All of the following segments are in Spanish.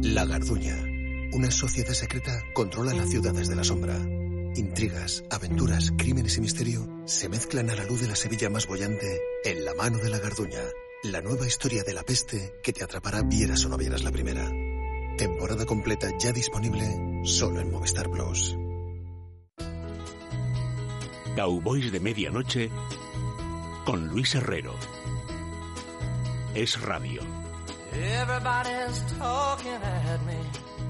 La Garduña. Una sociedad secreta controla las ciudades de la sombra. Intrigas, aventuras, crímenes y misterio se mezclan a la luz de la Sevilla más boyante en La mano de la Garduña. La nueva historia de la peste que te atrapará vieras o no vieras la primera. Temporada completa ya disponible solo en Movistar Plus. Cowboys de Medianoche con Luis Herrero. Es radio. Everybody's talking at me.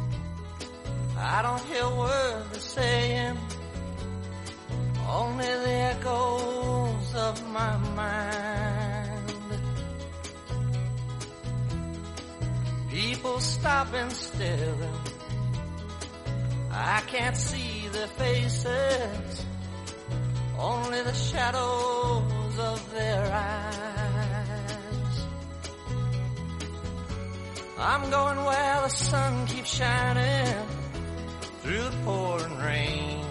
I don't hear words they're saying, only the echoes of my mind. People stopping still. I can't see their faces, only the shadows of their eyes. I'm going where the sun keeps shining through the pouring rain.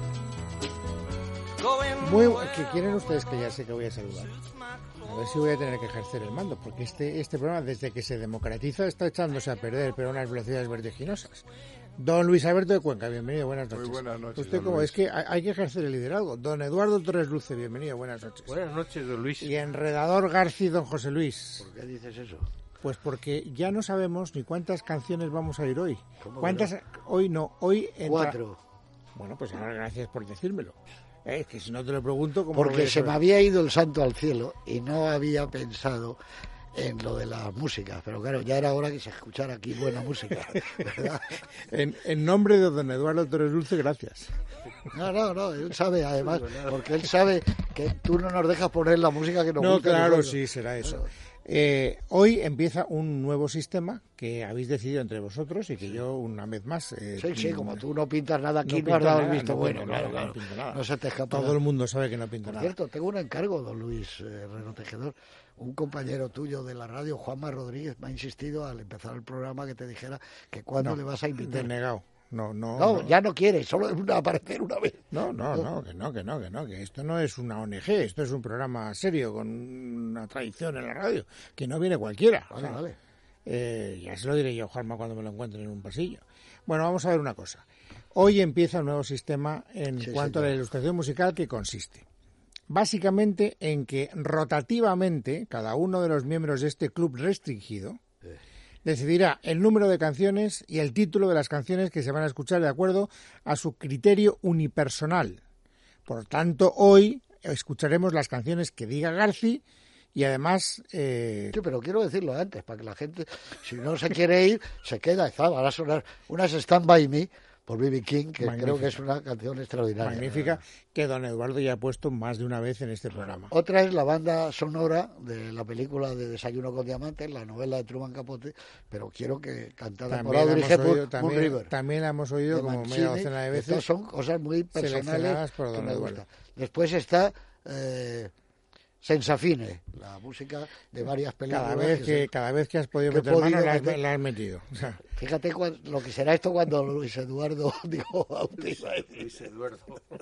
Muy que quieren ustedes que ya sé que voy a saludar. A ver si voy a tener que ejercer el mando, porque este programa, desde que se democratiza, está echándose a perder, pero a unas velocidades vertiginosas. Don Luis Alberto de Cuenca, bienvenido, buenas noches. Muy buenas noches. Usted, como es que hay que ejercer el liderazgo. Don Eduardo Torres Luce, bienvenido, buenas noches. Buenas noches, don Luis. Y enredador García, don José Luis. ¿Por qué dices eso? Pues porque ya no sabemos ni cuántas canciones vamos a ir hoy. ¿Cuántas? No? Hoy no, hoy... 4. Bueno, pues ahora gracias por decírmelo. Es que si no te lo pregunto... ¿cómo Porque se me había ido el santo al cielo y no había pensado en lo de las músicas. Pero claro, ya era hora que se escuchara aquí buena música, ¿verdad? en nombre de don Eduardo Torres Dulce, gracias. No, él sabe además, porque él sabe que tú no nos dejas poner la música que nos gusta. No, claro, sí, será eso. Hoy empieza un nuevo sistema que habéis decidido entre vosotros y que yo una vez más... Sí, como tú no pintas nada aquí, no has dado el visto bueno, claro. No pinto nada. No se te escapa. Todo el mundo sabe que no pinto nada. Por cierto, tengo un encargo, don Luis Herrero Tejedor. Un compañero tuyo de la radio, Juanma Rodríguez, me ha insistido al empezar el programa que te dijera que cuándo le vas a invitar. Denegado. No, ya no quiere, solo aparecer una vez. No, que esto no es una ONG, esto es un programa serio con una tradición en la radio, que no viene cualquiera. Vale. Ya se lo diré yo, Juanma, cuando me lo encuentre en un pasillo. Bueno, vamos a ver una cosa. Hoy empieza un nuevo sistema en cuanto a la ilustración musical, que consiste básicamente en que rotativamente cada uno de los miembros de este club restringido decidirá el número de canciones y el título de las canciones que se van a escuchar de acuerdo a su criterio unipersonal. Por tanto, hoy escucharemos las canciones que diga Garci y además... Sí, pero quiero decirlo antes, para que la gente, si no se quiere ir, se queda. Van a sonar unas Stand By Me por B.B. King, que magnífica. Creo que es una canción extraordinaria. Magnífica, que don Eduardo ya ha puesto más de una vez en este programa. Otra es la banda sonora de la película de Desayuno con Diamantes, la novela de Truman Capote, pero quiero que cantada por Audrey Hepburn, Moon River. También la hemos oído como media docena de veces. Estas son cosas muy personales por don que me Eduardo. gustan. Después está... Sensafine, la música de varias películas. Cada vez que has podido meter mano la has metido. O sea. Fíjate lo que será esto cuando Luis Eduardo digo bautiza. Luis Eduardo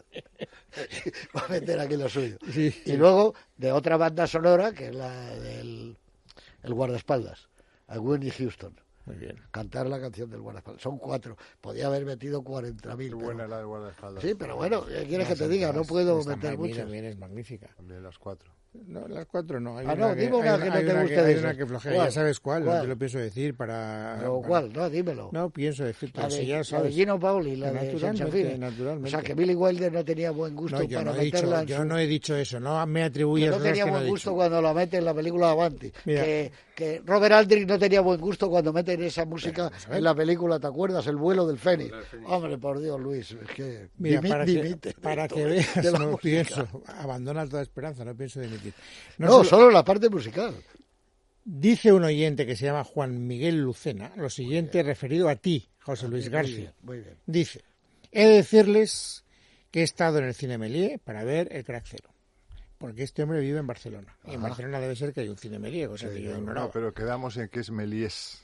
va a meter aquí lo suyo. Sí. Y luego de otra banda sonora que es la del el guardaespaldas, a Whitney Houston. Muy bien. Cantar la canción del guardaespaldas. Son 4. Podía haber metido 40.000. Qué buena la del guardaespaldas. Sí, pero bueno, ¿qué quieres que te diga? No puedo meter mucho. También es magnífica. También las 4. No, las 4 no. Hay no, dime una que no te guste de eso. Hay una que flojea, ya sabes cuál, no te lo pienso decir para... ¿Pero cuál? No, dímelo. No, pienso decirte, si ya sabes. La de Gino Paoli, la de Sensafine. Naturalmente. O sea, que Billy Wilder no tenía buen gusto para meterla Yo no he dicho eso, no me atribuyas... Que no tenía buen gusto cuando la mete en la película Avanti. Que Robert Aldrich no tenía buen gusto cuando meten esa música en la película, ¿te acuerdas? El vuelo del Fénix. Hombre, por Dios, Luis, es que... Mira, para que veas, no pienso, abandona toda esperanza, no pienso dimitir. No, solo la parte musical. Dice un oyente que se llama Juan Miguel Lucena lo siguiente referido a ti, José Luis García. Muy bien. Dice, he de decirles que he estado en el Cine Méliès para ver El Crack Cero, porque este hombre vive en Barcelona. Y en Barcelona debe ser que hay un Cine Méliès, cosa que yo ignoraba. No, pero quedamos en que es Méliès.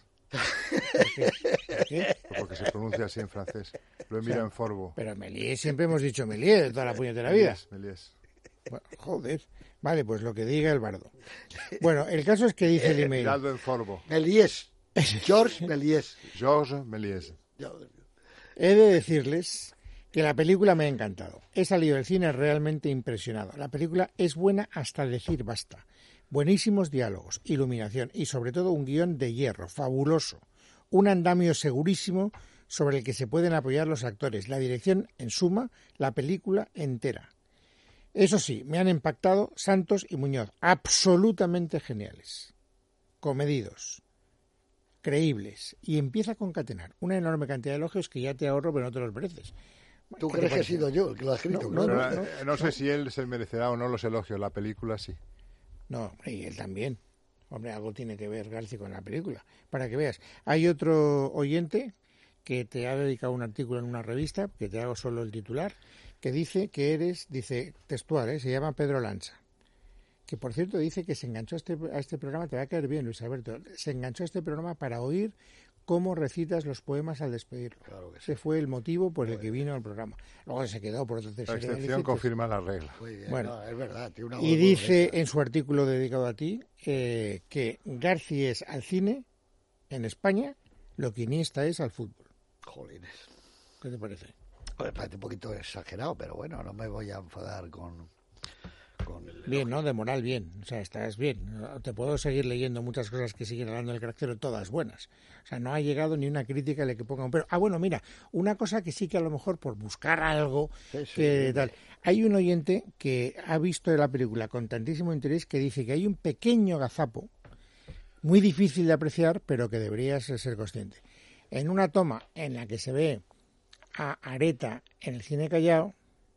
¿Por qué? Porque se pronuncia así en francés. Lo he mirado en Forbo. Pero Méliès, siempre hemos dicho Méliès de toda la puñetera vida. Méliès. Bueno, joder. Vale, pues lo que diga el bardo. Bueno, el caso es que dice el email. Mirado en Forbo. Méliès. Georges Méliès. Georges Méliès. He de decirles que la película me ha encantado. He salido del cine realmente impresionado. La película es buena hasta decir basta. Buenísimos diálogos, iluminación y sobre todo un guión de hierro, fabuloso. Un andamio segurísimo sobre el que se pueden apoyar los actores. La dirección, en suma, la película entera. Eso sí, me han impactado Santos y Muñoz. Absolutamente geniales. Comedidos. Creíbles. Y empieza a concatenar una enorme cantidad de elogios que ya te ahorro, pero no te los mereces. ¿Tú crees que he sido yo el que lo ha escrito? No sé si él se merecerá o no los elogios. La película sí. No, y él también. Hombre, algo tiene que ver García con la película. Para que veas. Hay otro oyente que te ha dedicado un artículo en una revista, que te hago solo el titular, que dice que eres, dice textual, se llama Pedro Lanza, que por cierto dice que se enganchó a este programa, te va a caer bien, Luis Alberto, se enganchó a este programa para oír cómo recitas los poemas al despedirlo. Claro que sí. Ese fue el motivo por el que vino al programa. Luego se quedó por otra tercera. La excepción confirma la regla. Muy bien, bueno, no, es verdad. Y dice en su artículo dedicado a ti que García es al cine en España lo que Iniesta es al fútbol. Jolines. ¿Qué te parece? Me parece un poquito exagerado, pero bueno, no me voy a enfadar con Bien, ¿no? De moral, bien. O sea, estás bien. Te puedo seguir leyendo muchas cosas que siguen hablando del carácter, todas buenas. O sea, no ha llegado ni una crítica en la que ponga un pero. Bueno, mira, una cosa que sí que a lo mejor por buscar algo que tal. Hay un oyente que ha visto la película con tantísimo interés que dice que hay un pequeño gazapo, muy difícil de apreciar, pero que deberías ser consciente. En una toma en la que se ve a Areta en el Cine Callao,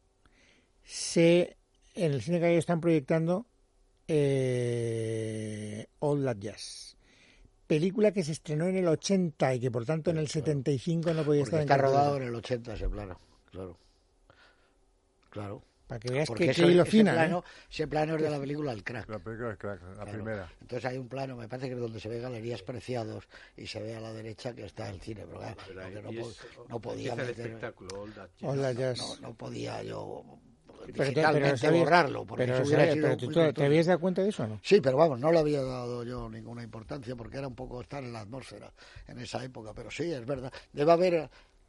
en el Cine Callao están proyectando All That Jazz, película que se estrenó en el 80 y que por tanto en el 75 no podía estar en cartelera. Está rodado en el 80 ese plano, claro. Para que veas que hilo fina. Ese plano es de la película El Crack. La película El Crack, la primera. Entonces hay un plano, me parece que es donde se ve Galerías Preciados y se ve a la derecha que está el cine, pero claro, no podía meter... el espectáculo, All That Jazz. No podía yo... Digitalmente borrarlo, porque eso hubiera sido pero ¿te habías dado cuenta de eso o no? Sí, pero vamos, no le había dado yo ninguna importancia porque era un poco estar en la atmósfera en esa época, pero sí, es verdad. Debe haber,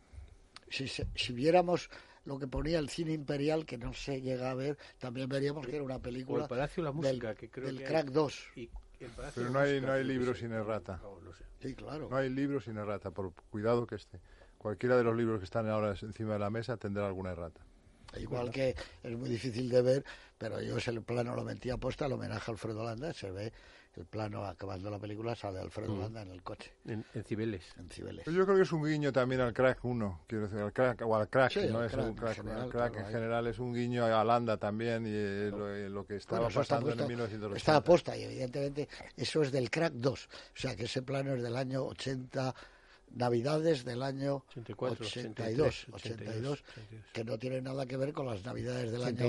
si viéramos lo que ponía el cine imperial, que no se llega a ver, también veríamos que era una película el Palacio de la Música, que creo del que Crack 2. Pero no hay libro sin errata. No sé. Sí, claro. No hay libro sin errata, por cuidado que esté. Cualquiera de los libros que están ahora encima de la mesa tendrá alguna errata. Igual que es muy difícil de ver, pero yo ese plano lo metí a posta, el homenaje a Alfredo Landa, se ve el plano acabando la película, sale Alfredo Landa en el coche. En Cibeles. Yo creo que es un guiño también al Crack 1, quiero decir, al Crack, o al Crack, sí, no es un Crack, el Crack en general es un guiño a Landa también, y lo que estaba pasando en 1980. Está a posta, y evidentemente eso es del Crack 2, o sea que ese plano es del año 80... Navidades del año 84, 82, que no tiene nada que ver con las Navidades del año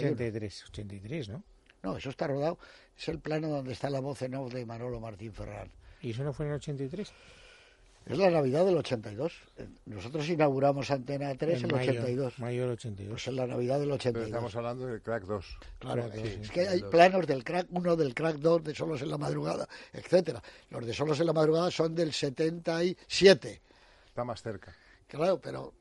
83, ¿no? No, eso está rodado, es el plano donde está la voz en off de Manolo Martín Ferrán. ¿Y eso no fue en el 83? Es la Navidad del 82. Nosotros inauguramos Antena 3 en el 82. Mayo del 82. Pues en la Navidad del 82. Pero estamos hablando del Crack 2. Claro, es que hay planos del Crack 1, del Crack 2, de Solos en la Madrugada, etcétera. Los de Solos en la Madrugada son del 77. Está más cerca. Claro, pero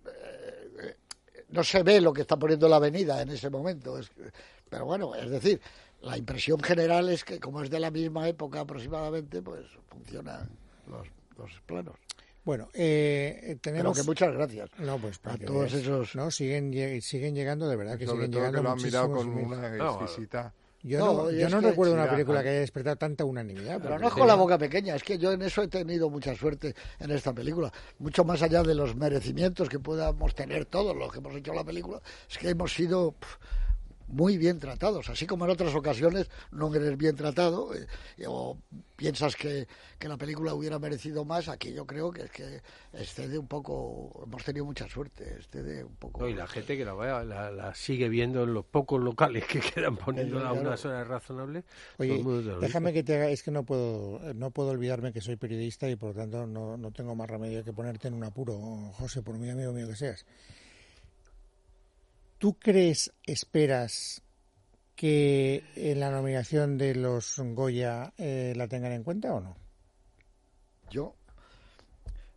no se ve lo que está poniendo la avenida en ese momento. Pero bueno, es decir, la impresión general es que como es de la misma época aproximadamente, pues funcionan los planos. Bueno, tenemos... Pero que muchas gracias. No, pues a todos esos... No, siguen llegando, de verdad que sobre siguen todo llegando que lo han mirado con muchísimos una exquisita... Yo no recuerdo una película que haya despertado tanta unanimidad. Pero no es con la boca pequeña, es que yo en eso he tenido mucha suerte en esta película. Mucho más allá de los merecimientos que podamos tener todos los que hemos hecho la película, es que hemos sido... muy bien tratados, así como en otras ocasiones no eres bien tratado o piensas que la película hubiera merecido más. Aquí yo creo que es que excede un poco, hemos tenido mucha suerte, excede un poco. No, y la gente que la vea la sigue viendo en los pocos locales que quedan poniéndola a unas horas razonables. Oye, déjame que te haga, es que no puedo olvidarme que soy periodista y por lo tanto no tengo más remedio que ponerte en un apuro, José, por muy amigo mío que seas. ¿Tú esperas que en la nominación de los Goya la tengan en cuenta o no? Yo,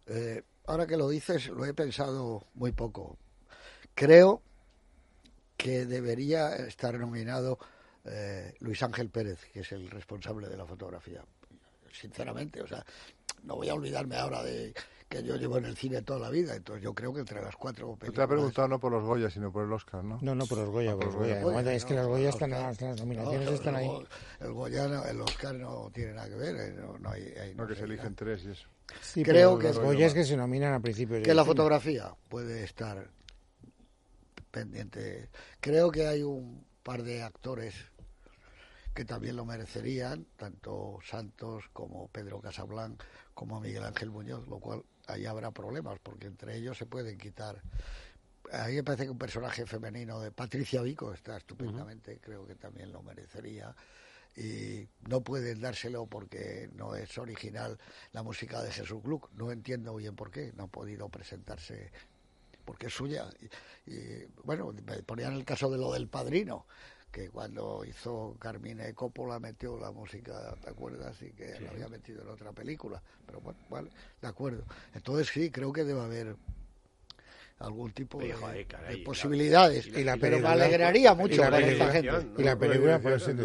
Ahora que lo dices, lo he pensado muy poco. Creo que debería estar nominado Luis Ángel Pérez, que es el responsable de la fotografía. Sinceramente, o sea, no voy a olvidarme ahora de que yo llevo en el cine toda la vida, entonces yo creo que entre las 4 películas... Te ha preguntado no por los Goya, sino por el Oscar, ¿no? No, por los Goya, por los Goya. Es que los Goya están, las nominaciones están ahí. El Goya, el Oscar no tiene nada que ver, no hay que se eligen 3 y eso. Sí, creo que los Goya es que se nominan a principios de que la diciembre. fotografía puede estar pendiente. Creo que hay un par de actores que también lo merecerían, tanto Santos como Pedro Casablanc como Miguel Ángel Muñoz, lo cual ahí habrá problemas, porque entre ellos se pueden quitar. A mí me parece que un personaje femenino de Patricia Vico está estupendamente, creo que también lo merecería. Y no pueden dárselo porque no es original la música de Jesús Gluck. No entiendo bien por qué, no ha podido presentarse porque es suya. Y bueno, me ponían el caso de lo del Padrino, que cuando hizo Carmine Coppola metió la música, ¿te acuerdas? Y que la había metido en otra película. Pero bueno, vale, de acuerdo. Entonces sí, creo que debe haber algún tipo de posibilidades. Pero me alegraría mucho ver a esta gente. Y la película, por eso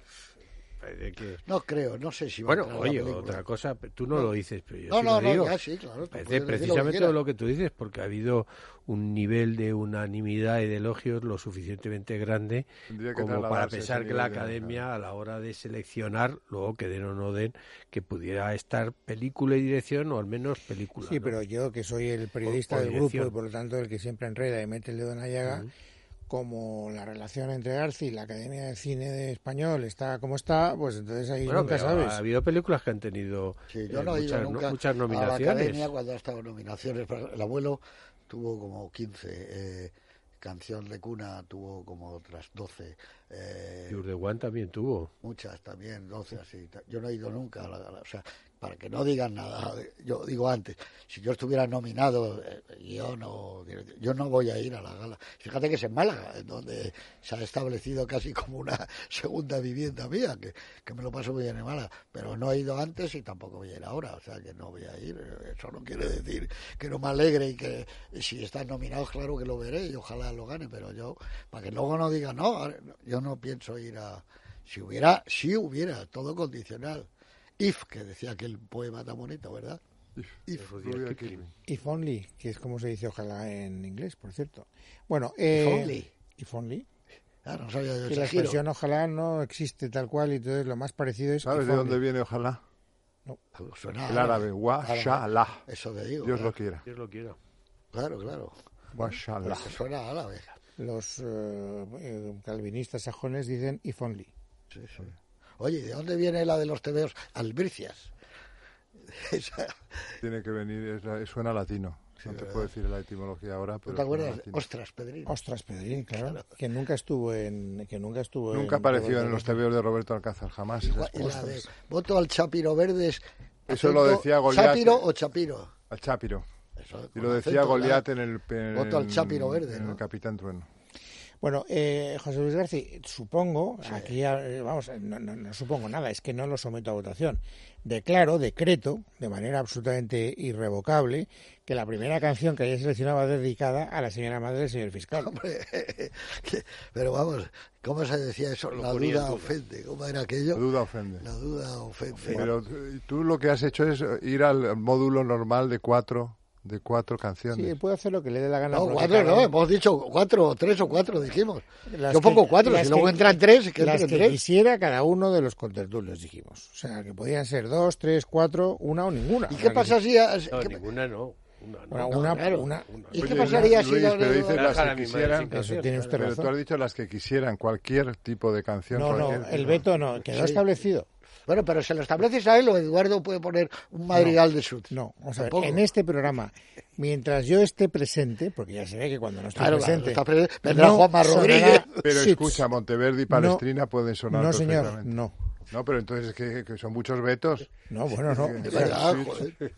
no creo, no sé si va a entrar oye, otra cosa, tú no lo dices, pero yo lo digo. Ya, sí, claro. Parece precisamente lo que tú dices, porque ha habido un nivel de unanimidad y de elogios lo suficientemente grande como para pensar que la Academia, a la hora de seleccionar, luego que den o no den, que pudiera estar película y dirección, o al menos película. Sí, ¿no? Pero yo, que soy el periodista del grupo y por lo tanto el que siempre enreda y mete el dedo en la llaga, como la relación entre Garci y la Academia de Cine Español está como está, pues entonces ahí nunca sabes. Ha habido películas que han tenido yo no he ido nunca muchas nominaciones. A la Academia cuando ha estado nominaciones. El abuelo tuvo como 15, Canción de Cuna tuvo como otras 12. Tour de One también tuvo. Muchas también, 12 así. Yo no he ido nunca a la gala. O sea, para que no digan nada, yo digo antes, si yo estuviera nominado, yo no voy a ir a la gala. Fíjate que es en Málaga, en donde se ha establecido casi como una segunda vivienda mía, que me lo paso muy bien en Málaga, pero no he ido antes y tampoco voy a ir ahora, o sea que no voy a ir. Eso no quiere decir que no me alegre y que si están nominados, claro que lo veré y ojalá lo gane, pero yo, para que luego no digan, no, yo no pienso ir a... Si hubiera, todo condicional. If, que decía aquel poema tan bonito, ¿verdad? If only, que es como se dice ojalá en inglés, por cierto. Bueno, If only. No sabía yo que la expresión ojalá no existe tal cual y entonces lo más parecido es... ¿Sabes de dónde viene ojalá? No. Suena el árabe, washallah. Eso te digo. Dios lo quiera. Dios lo quiera. Claro. Washallah. Suena árabe. Los calvinistas sajones dicen if only. Sí. Oye, ¿de dónde viene la de los tebeos albricias? Tiene que venir, suena latino. Sí, no te puedo decir la etimología ahora, pero... ¿Te acuerdas? Ostras Pedrín, claro. Que nunca estuvo Nunca apareció en los tebeos de Roberto Alcázar, jamás. Y la de voto al Chapiro Verdes. Eso lo decía Goliat. ¿Chapiro o Chapiro? Al Chapiro. Eso, y lo decía Goliat en el voto al Chapiro Verde, ¿no? El Capitán Trueno. Bueno, José Luis García, supongo, sí. Aquí vamos, no supongo nada, es que no lo someto a votación. Decreto, de manera absolutamente irrevocable, que la primera canción que haya seleccionado va dedicada a la señora madre del señor fiscal. Hombre, pero vamos, ¿cómo se decía eso? La duda ofende. ¿Cómo era aquello? La duda ofende. La duda ofende. Pero tú lo que has hecho es ir al módulo normal de cuatro canciones. Sí, puede hacer lo que le dé la gana. No, 4 no, hemos dicho 4, 3 o 4 dijimos. Yo pongo 4, si luego entran 3, que las entren que 3. quisiera cada uno de los contertulios, dijimos. O sea, que podían ser 2, 3, 4 una o ninguna. ¿Y qué pasa si... No, ninguna no. Una. ¿Y qué pasaría si Luis, pero dices las que quisieran, eso tiene usted pero razón. tú has dicho las que quisieran, cualquier tipo de canción. No, el veto no, quedó establecido. Bueno, pero se lo estableces a él o Eduardo puede poner un madrigal de Schutz. No, vamos a ver, en este programa, mientras yo esté presente, porque ya se ve que cuando no estoy presente... vendrá Juanma Rodríguez. Pero escucha, Monteverdi y Palestrina pueden sonar perfectamente. No, señor, No, pero entonces que son muchos vetos. No, bueno, no.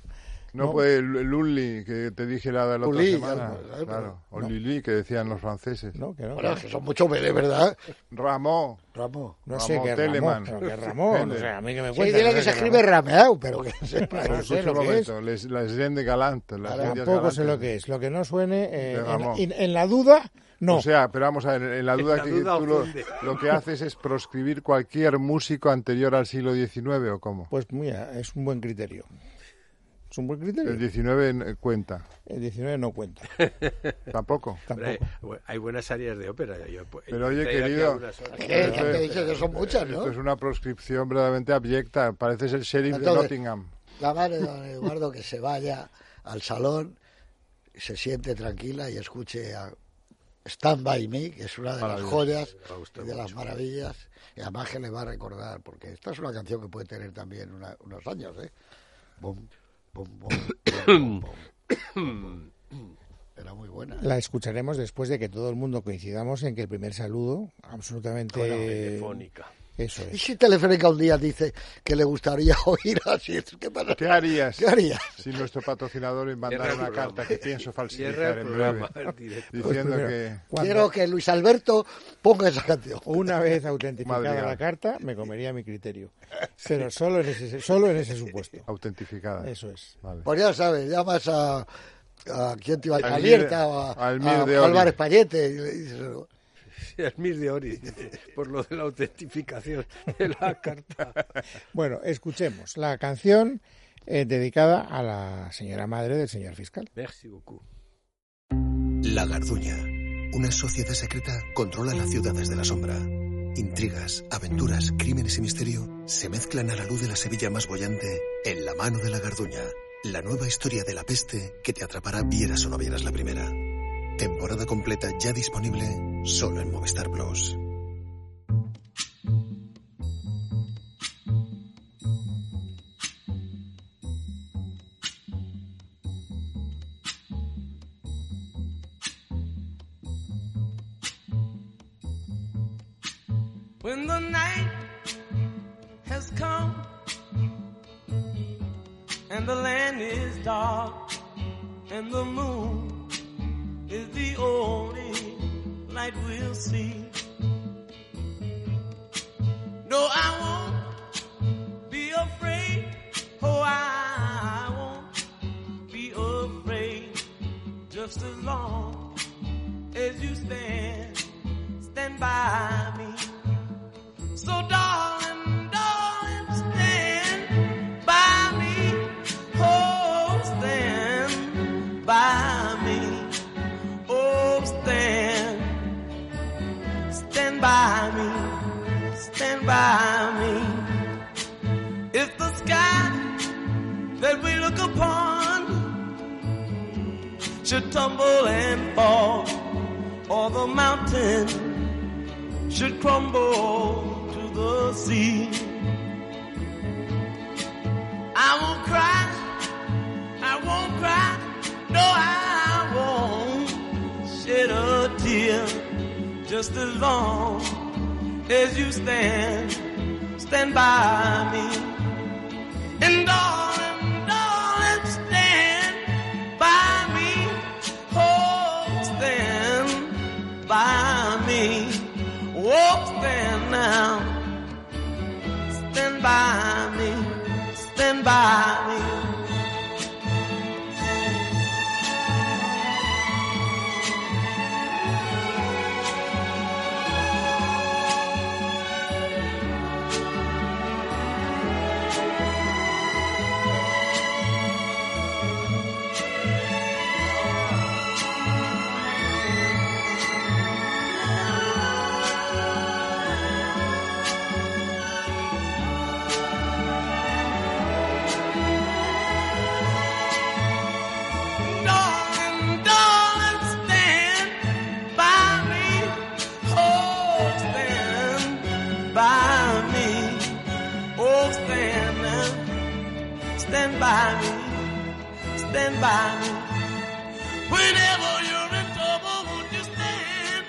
No, pues Lully, que te dije la otra semana. Claro. O no. Lili, que decían los franceses. No, que no. Bueno, que son muchos Belé, ¿verdad? Ramón. No sé qué Telemann. Ramón, pero que Ramón, o sea, a mí que me Sí, cuenta. dile que se escribe Rameau, pero que No sé lo que es. La Gens de Galante. Tampoco sé lo que es. Lo que no suene, en la duda, no. O sea, pero vamos a ver, en la duda que tú lo que haces es proscribir cualquier músico anterior al siglo XIX, ¿o cómo? Pues mira, es un buen criterio. ¿Es un buen criterio? El 19 cuenta. El 19 no cuenta. ¿Tampoco? Hay buenas áreas de ópera. Pero oye, querido, que son muchas, ¿no? Esto es una proscripción verdaderamente abyecta. Pareces el sheriff de Nottingham. La madre de don Eduardo que se vaya al salón, se siente tranquila y escuche a Stand By Me, que es una de las joyas y de las maravillas, y además que le va a recordar, porque esta es una canción que puede tener también unos años, ¿eh? Bum, bum, bum, bum, bum. Era muy buena. La escucharemos después de que todo el mundo coincidamos en que el primer saludo, absolutamente... telefónica. Eso es. ¿Y si Telefónica un día dice que le gustaría oír así? ¿Qué harías? ¿Qué harías? Si nuestro patrocinador mandara una carta que pienso falsificar en breve, diciendo que... Quiero que Luis Alberto ponga esa canción. Una vez autentificada la carta, me comería mi criterio. Pero solo en ese supuesto. Autentificada. Eso es. Vale. Pues ya sabes, llamas a quién te iba a Alierta o a Álvarez Payete y le dices... Almir de Ori, por lo de la autentificación de la carta. Bueno, escuchemos la canción dedicada a la señora madre del señor fiscal. Merci beaucoup. La Garduña. Una sociedad secreta controla las ciudades de la sombra. Intrigas, aventuras, crímenes y misterio se mezclan a la luz de la Sevilla más boyante en La mano de la Garduña. La nueva historia de la peste que te atrapará vieras o no vieras la primera. Temporada completa ya disponible solo en Movistar Plus. When the night has come and the land is dark and the moon is the only light we'll see. No, I won't be afraid. Oh, I won't be afraid. Just as long as you stand by me. So darling, stand by me. Oh, stand by me. Stand by me, stand by me. If the sky that we look upon should tumble and fall, or the mountain should crumble to the sea, I won't cry, no, I won't shed a tear. Just as long as you stand by me. And darling, stand by me. Oh, stand by me. Oh, stand now. Stand by me. Stand by me. Stand by me, stand by me. Whenever you're in trouble, won't you stand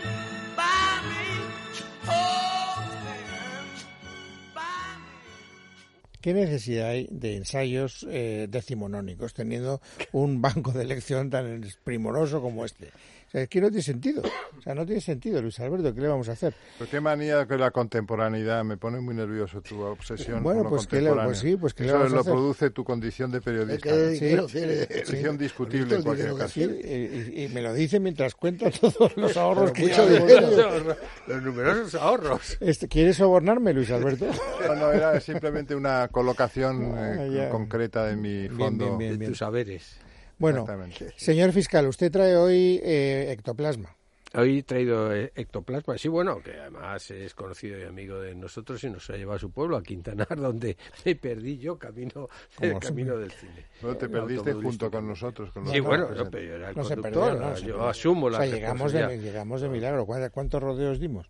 by me? Oh, stand by me. ¿Qué necesidad hay de ensayos decimonónicos teniendo un banco de elección tan primoroso como este? O sea, es que no tiene sentido. O sea, no tiene sentido, Luis Alberto. ¿Qué le vamos a hacer? Pero qué manía con la contemporaneidad. Me pone muy nervioso tu obsesión con lo contemporáneo. Eso lo produce tu condición de periodista. Condición discutible en cualquier caso. Y me lo dice mientras cuenta todos los ahorros que ya los numerosos ahorros. ¿Quieres sobornarme, Luis Alberto? No, era simplemente una colocación concreta de mi fondo. De tus saberes. Bueno, señor fiscal, usted trae hoy ectoplasma. Hoy he traído ectoplasma, sí, bueno, que además es conocido y amigo de nosotros y nos ha llevado a su pueblo, a Quintanar, donde me perdí yo camino del cine. Bueno, te perdiste junto con nosotros. Sí, bueno, pero yo era el conductor, yo asumo la responsabilidad. Llegamos de milagro. ¿Cuántos rodeos dimos?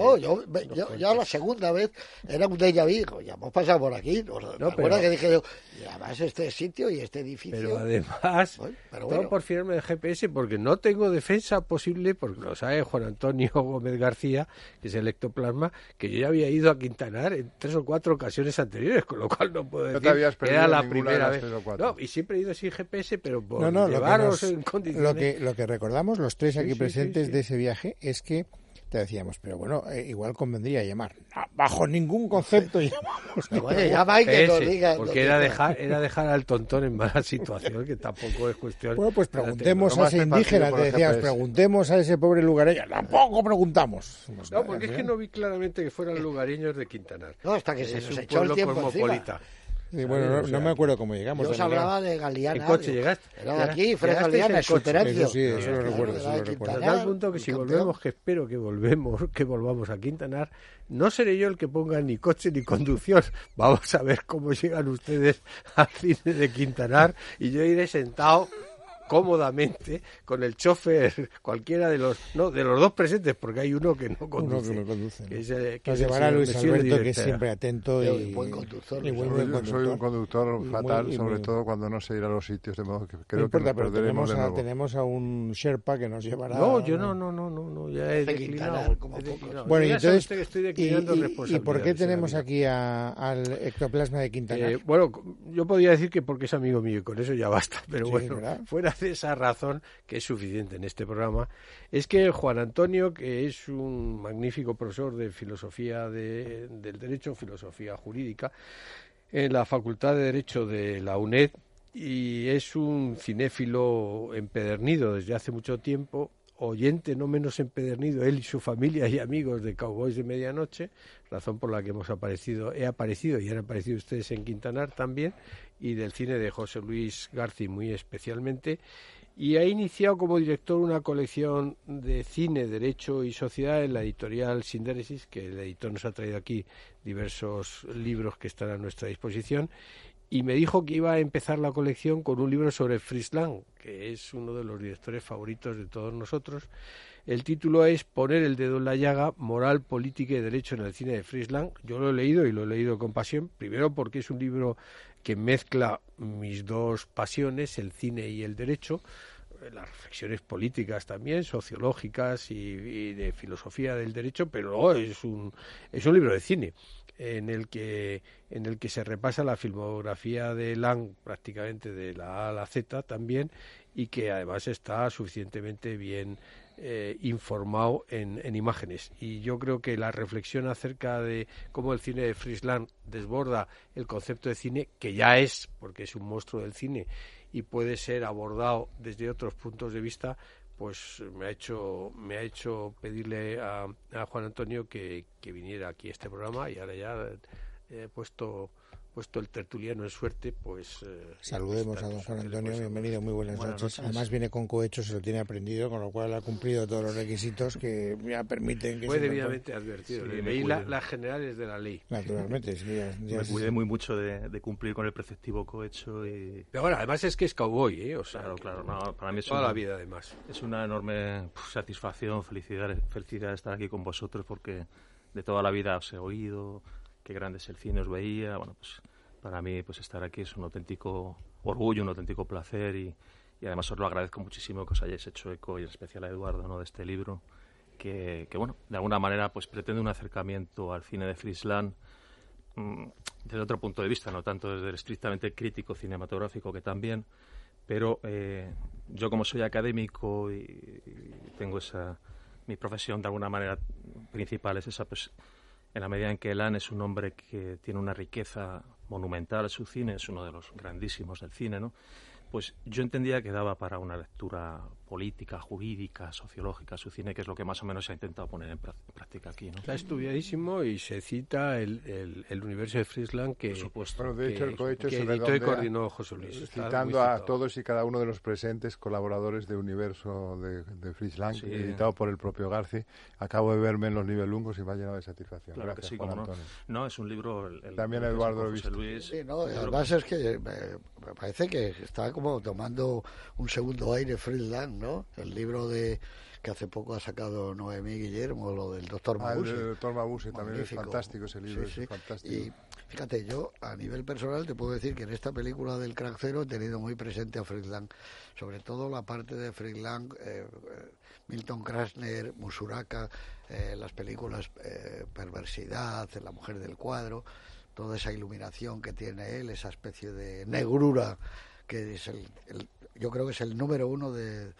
Yo la segunda vez era un déjà vu, ya hemos pasado por aquí. ¿Me acuerdas que dije yo, y además este sitio y este edificio? Pero además, todo por fiarme del GPS, porque no tengo defensa posible, porque lo sabe Juan Antonio Gómez García, que es el ectoplasma, que yo ya había ido a Quintanar en 3 o 4 ocasiones anteriores, con lo cual no puedo decir que era la primera vez. No, y siempre he ido sin GPS, pero por llevaros en condiciones. Lo que recordamos los tres aquí presentes de ese viaje es que te decíamos, pero bueno, igual convendría llamar. No, bajo ningún concepto llamamos. Llama y que nos diga. Porque era dejar al tontón en mala situación, que tampoco es cuestión. Bueno, pues preguntemos a ese indígena, te decíamos, preguntemos a ese pobre lugareño. Tampoco preguntamos. No, porque es que no vi claramente que fueran lugareños de Quintanar. No, hasta que se nos echó el tiempo cosmopolita. Sí, bueno, no me acuerdo cómo llegamos. Yo os hablaba de Galeana. ¿En coche llegaste? Era aquí, Fred Galeana, en Superancio. Eso lo recuerdo. A tal punto que si volvemos, que espero que volvamos a Quintanar, no seré yo el que ponga ni coche ni conducción. Vamos a ver cómo llegan ustedes al cine de Quintanar y yo iré sentado cómodamente con el chofer, cualquiera de los dos presentes, porque hay uno que no conduce. Nos llevará Luis Alberto, que es siempre atento y buen conductor. Soy un conductor fatal, sobre todo cuando no sé ir a los sitios, de modo que creo que nos perderemos de nuevo. Tenemos a un Sherpa que nos llevará. No, yo no, ya he declinado. Bueno, y entonces, que estoy declinando ¿y por qué tenemos aquí al ectoplasma de Quintanar? Bueno, yo podría decir que porque es amigo mío y con eso ya basta, pero bueno, fuera de esa razón, que es suficiente en este programa, es que Juan Antonio, que es un magnífico profesor de filosofía del derecho, filosofía jurídica, en la Facultad de Derecho de la UNED, y es un cinéfilo empedernido desde hace mucho tiempo, oyente no menos empedernido, él y su familia y amigos de Cowboys de Medianoche, razón por la que he aparecido y han aparecido ustedes en Quintanar también, y del cine de José Luis García muy especialmente, y ha iniciado como director una colección de cine, derecho y sociedad en la editorial Sindéresis, que el editor nos ha traído aquí diversos libros que están a nuestra disposición, y me dijo que iba a empezar la colección con un libro sobre Fritz Lang, que es uno de los directores favoritos de todos nosotros. El título es Poner el dedo en la llaga, moral, política y derecho en el cine de Fritz Lang. Yo lo he leído y lo he leído con pasión, primero porque es un libro que mezcla mis dos pasiones, el cine y el derecho, las reflexiones políticas también, sociológicas y de filosofía del derecho, pero luego es un libro de cine en el que se repasa la filmografía de Lang prácticamente de la A a la Z también, y que además está suficientemente bien informado en imágenes. Y yo creo que la reflexión acerca de cómo el cine de Fritz Lang desborda el concepto de cine, que ya es, porque es un monstruo del cine, y puede ser abordado desde otros puntos de vista, pues me ha hecho pedirle a Juan Antonio que viniera aquí a este programa, y ahora ya he puesto el tertuliano en suerte, pues... Saludemos a don Juan Antonio, bienvenido, muy buenas noches. Además viene con cohecho, se lo tiene aprendido, con lo cual ha cumplido todos los requisitos que ya permiten que... Fue debidamente advertido, leí las generales de la ley. Naturalmente, sí. Me cuidé muy mucho de cumplir con el preceptivo cohecho y... Pero bueno, además es que es cowboy, o sea... Claro, no, para mí es toda la vida, además. Es una enorme satisfacción, felicidad de estar aquí con vosotros, porque de toda la vida os he oído... Qué grande es el cine, os veía. Bueno, pues para mí pues estar aquí es un auténtico orgullo, un auténtico placer, y además os lo agradezco muchísimo que os hayáis hecho eco, y en especial a Eduardo, ¿no?, de este libro que bueno, de alguna manera pues pretende un acercamiento al cine de Fritz Lang, desde otro punto de vista, no tanto desde el estrictamente crítico cinematográfico, que también, pero yo como soy académico y tengo mi profesión de alguna manera principal es esa, pues en la medida en que Elan es un hombre que tiene una riqueza monumental, su cine es uno de los grandísimos del cine, ¿no? Pues yo entendía que daba para una lectura política, jurídica, sociológica, su cine, que es lo que más o menos se ha intentado poner en práctica aquí, ¿no? Está estudiadísimo y se cita el universo de Friesland que, por supuesto, bueno, de hecho, el cohecho que se editó y redondea, coordinó José Luis. Citando a todos y cada uno de los presentes colaboradores de Universo de Friesland, sí, editado por el propio Garci. Acabo de verme en los Nibelungos y me ha llenado de satisfacción. Claro. Gracias, que sí, Juan como Antonio. No, es un libro... También Eduardo lo visto. Luis, sí, no, además es que me parece que está como tomando un segundo aire Friesland, ¿no? El libro que hace poco ha sacado Noemí Guillermo, lo del doctor Mabuse. El doctor Mabuse también es Magnífico. fantástico ese libro, Sí, es fantástico. Y fíjate, yo a nivel personal te puedo decir que en esta película del Crack Zero he tenido muy presente a Friesland, sobre todo la parte de Friesland, Milton Krasner, Musuraka, las películas Perversidad, La mujer del cuadro, toda esa iluminación que tiene él, esa especie de negrura que es yo creo que es el número uno del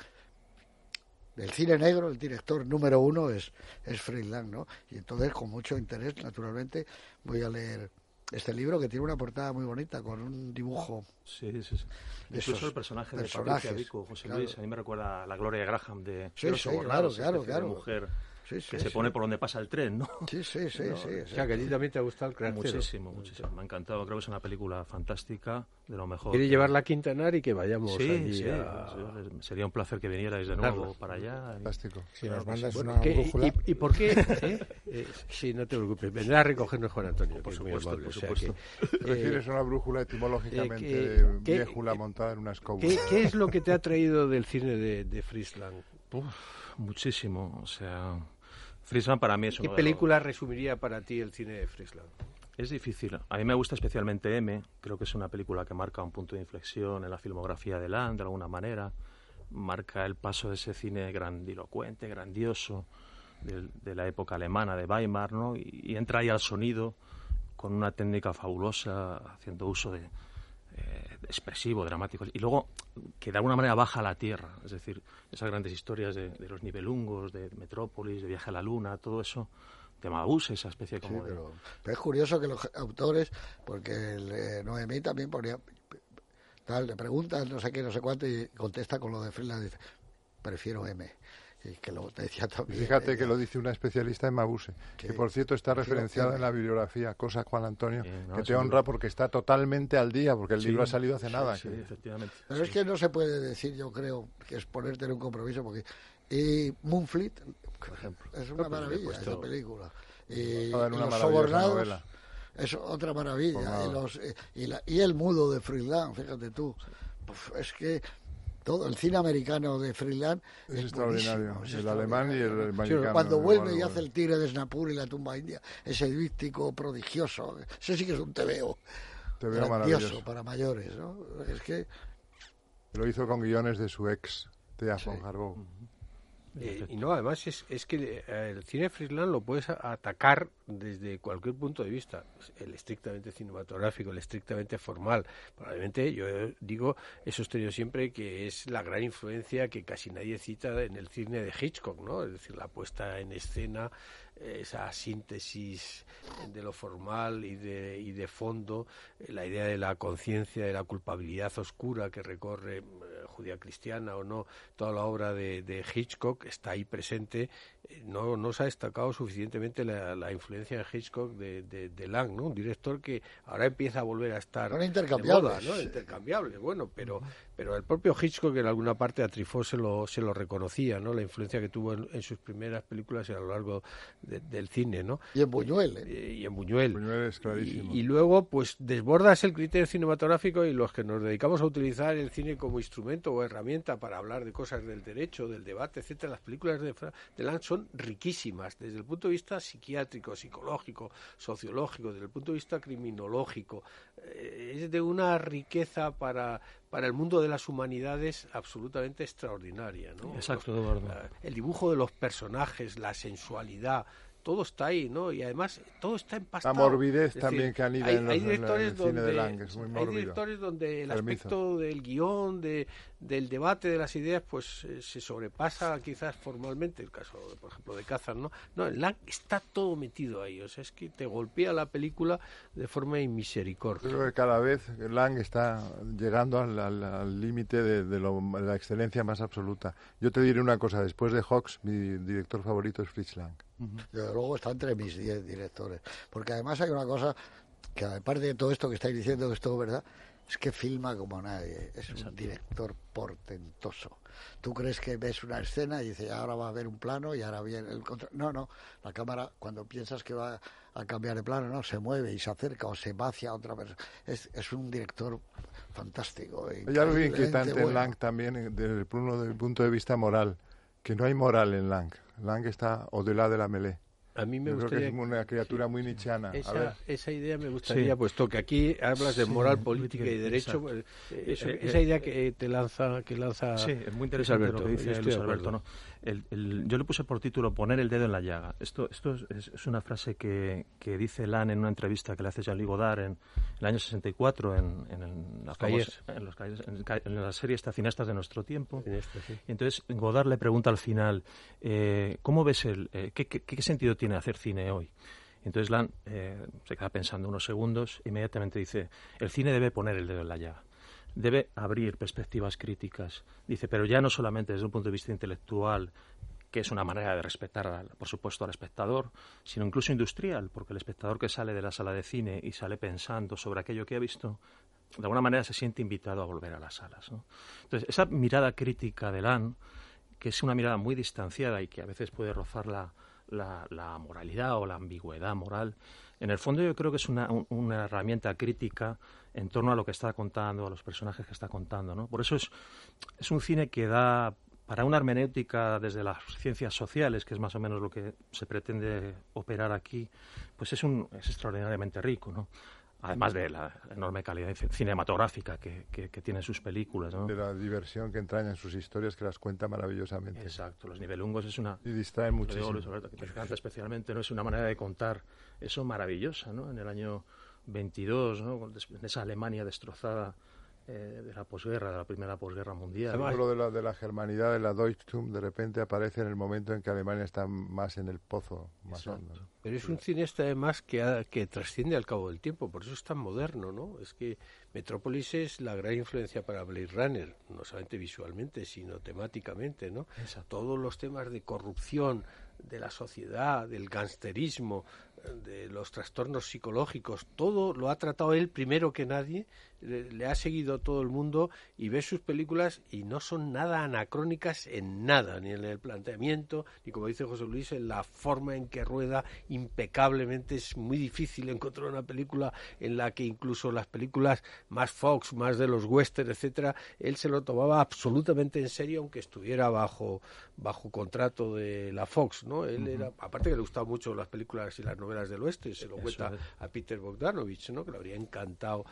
cine negro, el director número uno es Friesland, ¿no? Y entonces con mucho interés, naturalmente, voy a leer este libro que tiene una portada muy bonita con un dibujo. Sí. Incluso el personaje de Patricia Vico, José Luis, a mí me recuerda a la Gloria Graham de Los Sobornados, claro. Mujer que se pone por donde pasa el tren, ¿no? Sí. O sea, que a ti también te ha gustado el Crack Zero. Muchísimo. Me ha encantado. Creo que es una película fantástica, de lo mejor. ¿Quiere llevarla a Quintanar y que vayamos allí? Sí. Sería un placer que vinierais de nuevo para allá. Fantástico. Si nos mandas Bueno, una brújula... ¿Y por qué? Sí, no te preocupes. Vendrá a recogernos Juan Antonio, Por que supuesto, es muy amable. por o sea supuesto. Prefieres una brújula etimológicamente de viejula montada en una escoba. ¿Qué es lo que te ha traído del cine de Friesland? Muchísimo. O sea, Friesland para mí es uno ¿Qué película resumiría para ti el cine de Friesland? Es difícil. A mí me gusta especialmente M. Creo que es una película que marca un punto de inflexión en la filmografía de Land, de alguna manera. Marca el paso de ese cine grandilocuente, grandioso, de la época alemana, de Weimar, ¿no? Y entra ahí al sonido con una técnica fabulosa, haciendo uso de expresivo, dramático. Y luego que de alguna manera baja a la tierra. Es decir, esas grandes historias de los Nibelungos, de Metrópolis, de Viaje a la Luna, todo eso... de Mabuse, esa especie como pero es curioso que los autores, porque Noemí también ponía, le preguntan no sé qué, no sé cuánto, y contesta con lo de Friesland, dice, prefiero M. Y que lo decía también. Fíjate que lo dice una especialista en Mabuse, que por cierto está referenciada en la bibliografía, cosa Juan Antonio, que te honra porque está totalmente al día, porque el libro ha salido hace nada. Sí, efectivamente. Pero es que no se puede decir, yo creo, que es ponerte en un compromiso, porque Moonfleet, por ejemplo, es una maravilla esa película. Y Los Sobornados es otra maravilla. Y el mudo de Friesland, fíjate tú. Es que todo el cine americano de Friesland es extraordinario. El alemán y el americano. Cuando vuelve y hace el Tigre de Snapur y la tumba india, ese díptico prodigioso. Ese sí que es un tebeo maravilloso para mayores, ¿no? Es que lo hizo con guiones de su ex, Thea von Harbaugh. Y no, además es que el cine de Friesland lo puedes atacar desde cualquier punto de vista, el estrictamente cinematográfico, el estrictamente formal. Probablemente, yo digo, he sostenido siempre que es la gran influencia que casi nadie cita en el cine de Hitchcock, ¿no? Es decir, la puesta en escena, esa síntesis de lo formal y de fondo, la idea de la conciencia, de la culpabilidad oscura que recorre, judía cristiana o no, toda la obra de Hitchcock está ahí presente. No se ha destacado suficientemente la influencia de Hitchcock de Lang, ¿no? Un director que ahora empieza a volver a estar intercambiable, ¿no? Intercambiable, bueno, pero el propio Hitchcock en alguna parte a Truffaut se lo reconocía, ¿no? La influencia que tuvo en sus primeras películas y a lo largo del cine, ¿no? Y en Buñuel, y en Buñuel. Buñuel es clarísimo. Y luego, pues, desbordas el criterio cinematográfico y los que nos dedicamos a utilizar el cine como instrumento o herramienta para hablar de cosas del derecho, del debate, etcétera, las películas de Lang son riquísimas desde el punto de vista psiquiátrico, psicológico, sociológico, desde el punto de vista criminológico. Es de una riqueza para el mundo de las humanidades absolutamente extraordinaria, ¿no? Exacto, Eduardo. El dibujo de los personajes, la sensualidad, todo está ahí, ¿no? Y además todo está empastado. La morbidez también que anida en el cine de Lang, es muy mórbido. Hay directores donde el aspecto del guión, del debate de las ideas, pues se sobrepasa quizás formalmente, el caso, por ejemplo, de Kazan, ¿no? No, en Lang está todo metido ahí, o sea, es que te golpea la película de forma inmisericordia. Creo que cada vez Lang está llegando al límite de la excelencia más absoluta. Yo te diré una cosa, después de Hawks, mi director favorito es Fritz Lang. Desde luego está entre mis 10 directores, porque además hay una cosa que aparte de todo esto que estáis diciendo, que es todo verdad, es que filma como nadie, es un director portentoso. Tú crees que ves una escena y dices, ahora va a haber un plano y ahora viene el control. No, la cámara, cuando piensas que va a cambiar de plano, no, se mueve y se acerca o se va hacia otra persona. Es un director fantástico. Hay algo inquietante en Lang también, desde el punto de vista moral, que no hay moral en Lang. Lang está au-delà de la mêlée. A mí me gustaría, creo que es una criatura muy nietzscheana. Esa idea me gustaría, puesto que aquí hablas de moral, política y derecho, esa idea que lanza sí, es muy interesante Alberto, lo que dice Luis Alberto, ¿no? Yo le puse por título poner el dedo en la llaga. Esto es una frase que dice Lang en una entrevista que le hace Jean-Luc Godard en el año 64 en la serie Cineastas de nuestro tiempo. Y entonces Godard le pregunta al final, ¿cómo ves qué sentido tiene hacer cine hoy? Entonces Lang se queda pensando unos segundos e inmediatamente dice, el cine debe poner el dedo en la llaga, debe abrir perspectivas críticas. Dice, pero ya no solamente desde un punto de vista intelectual, que es una manera de respetar, por supuesto, al espectador, sino incluso industrial, porque el espectador que sale de la sala de cine y sale pensando sobre aquello que ha visto, de alguna manera se siente invitado a volver a las salas, ¿no? Entonces, esa mirada crítica de Lang, que es una mirada muy distanciada y que a veces puede rozar la moralidad o la ambigüedad moral, en el fondo yo creo que es una herramienta crítica en torno a lo que está contando, a los personajes que está contando, ¿no? Por eso es un cine que da, para una hermenéutica desde las ciencias sociales, que es más o menos lo que se pretende operar aquí, pues es extraordinariamente rico, ¿no? Además de la enorme calidad cinematográfica que tienen sus películas, ¿no? De la diversión que entrañan sus historias, que las cuenta maravillosamente. Exacto, Los Nibelungos es una... Y distraen muchísimo. Que te encanta especialmente, ¿no? Es una manera de contar eso maravillosa, ¿no? En el año 22, ¿no? En esa Alemania destrozada de la posguerra, de la primera posguerra mundial. El símbolo de la germanidad, de la Deutschtum, de repente aparece en el momento en que Alemania está más en el pozo, más hondo, ¿no? Pero es un cineasta además que trasciende al cabo del tiempo, por eso es tan moderno, ¿no? Es que Metrópolis es la gran influencia para Blade Runner, no solamente visualmente, sino temáticamente, ¿no? Todos los temas de corrupción, de la sociedad, del gangsterismo, de los trastornos psicológicos, todo lo ha tratado él primero que nadie, le ha seguido todo el mundo y ve sus películas y no son nada anacrónicas en nada, ni en el planteamiento, ni como dice José Luis, en la forma en que rueda impecablemente. Es muy difícil encontrar una película en la que incluso las películas más Fox, más de los western, etcétera, él se lo tomaba absolutamente en serio, aunque estuviera bajo contrato de la Fox, ¿no? Él era, aparte que le gustaban mucho las películas y las novelas del oeste, se lo cuenta a Peter Bogdanovich, ¿no? Que le habría encantado.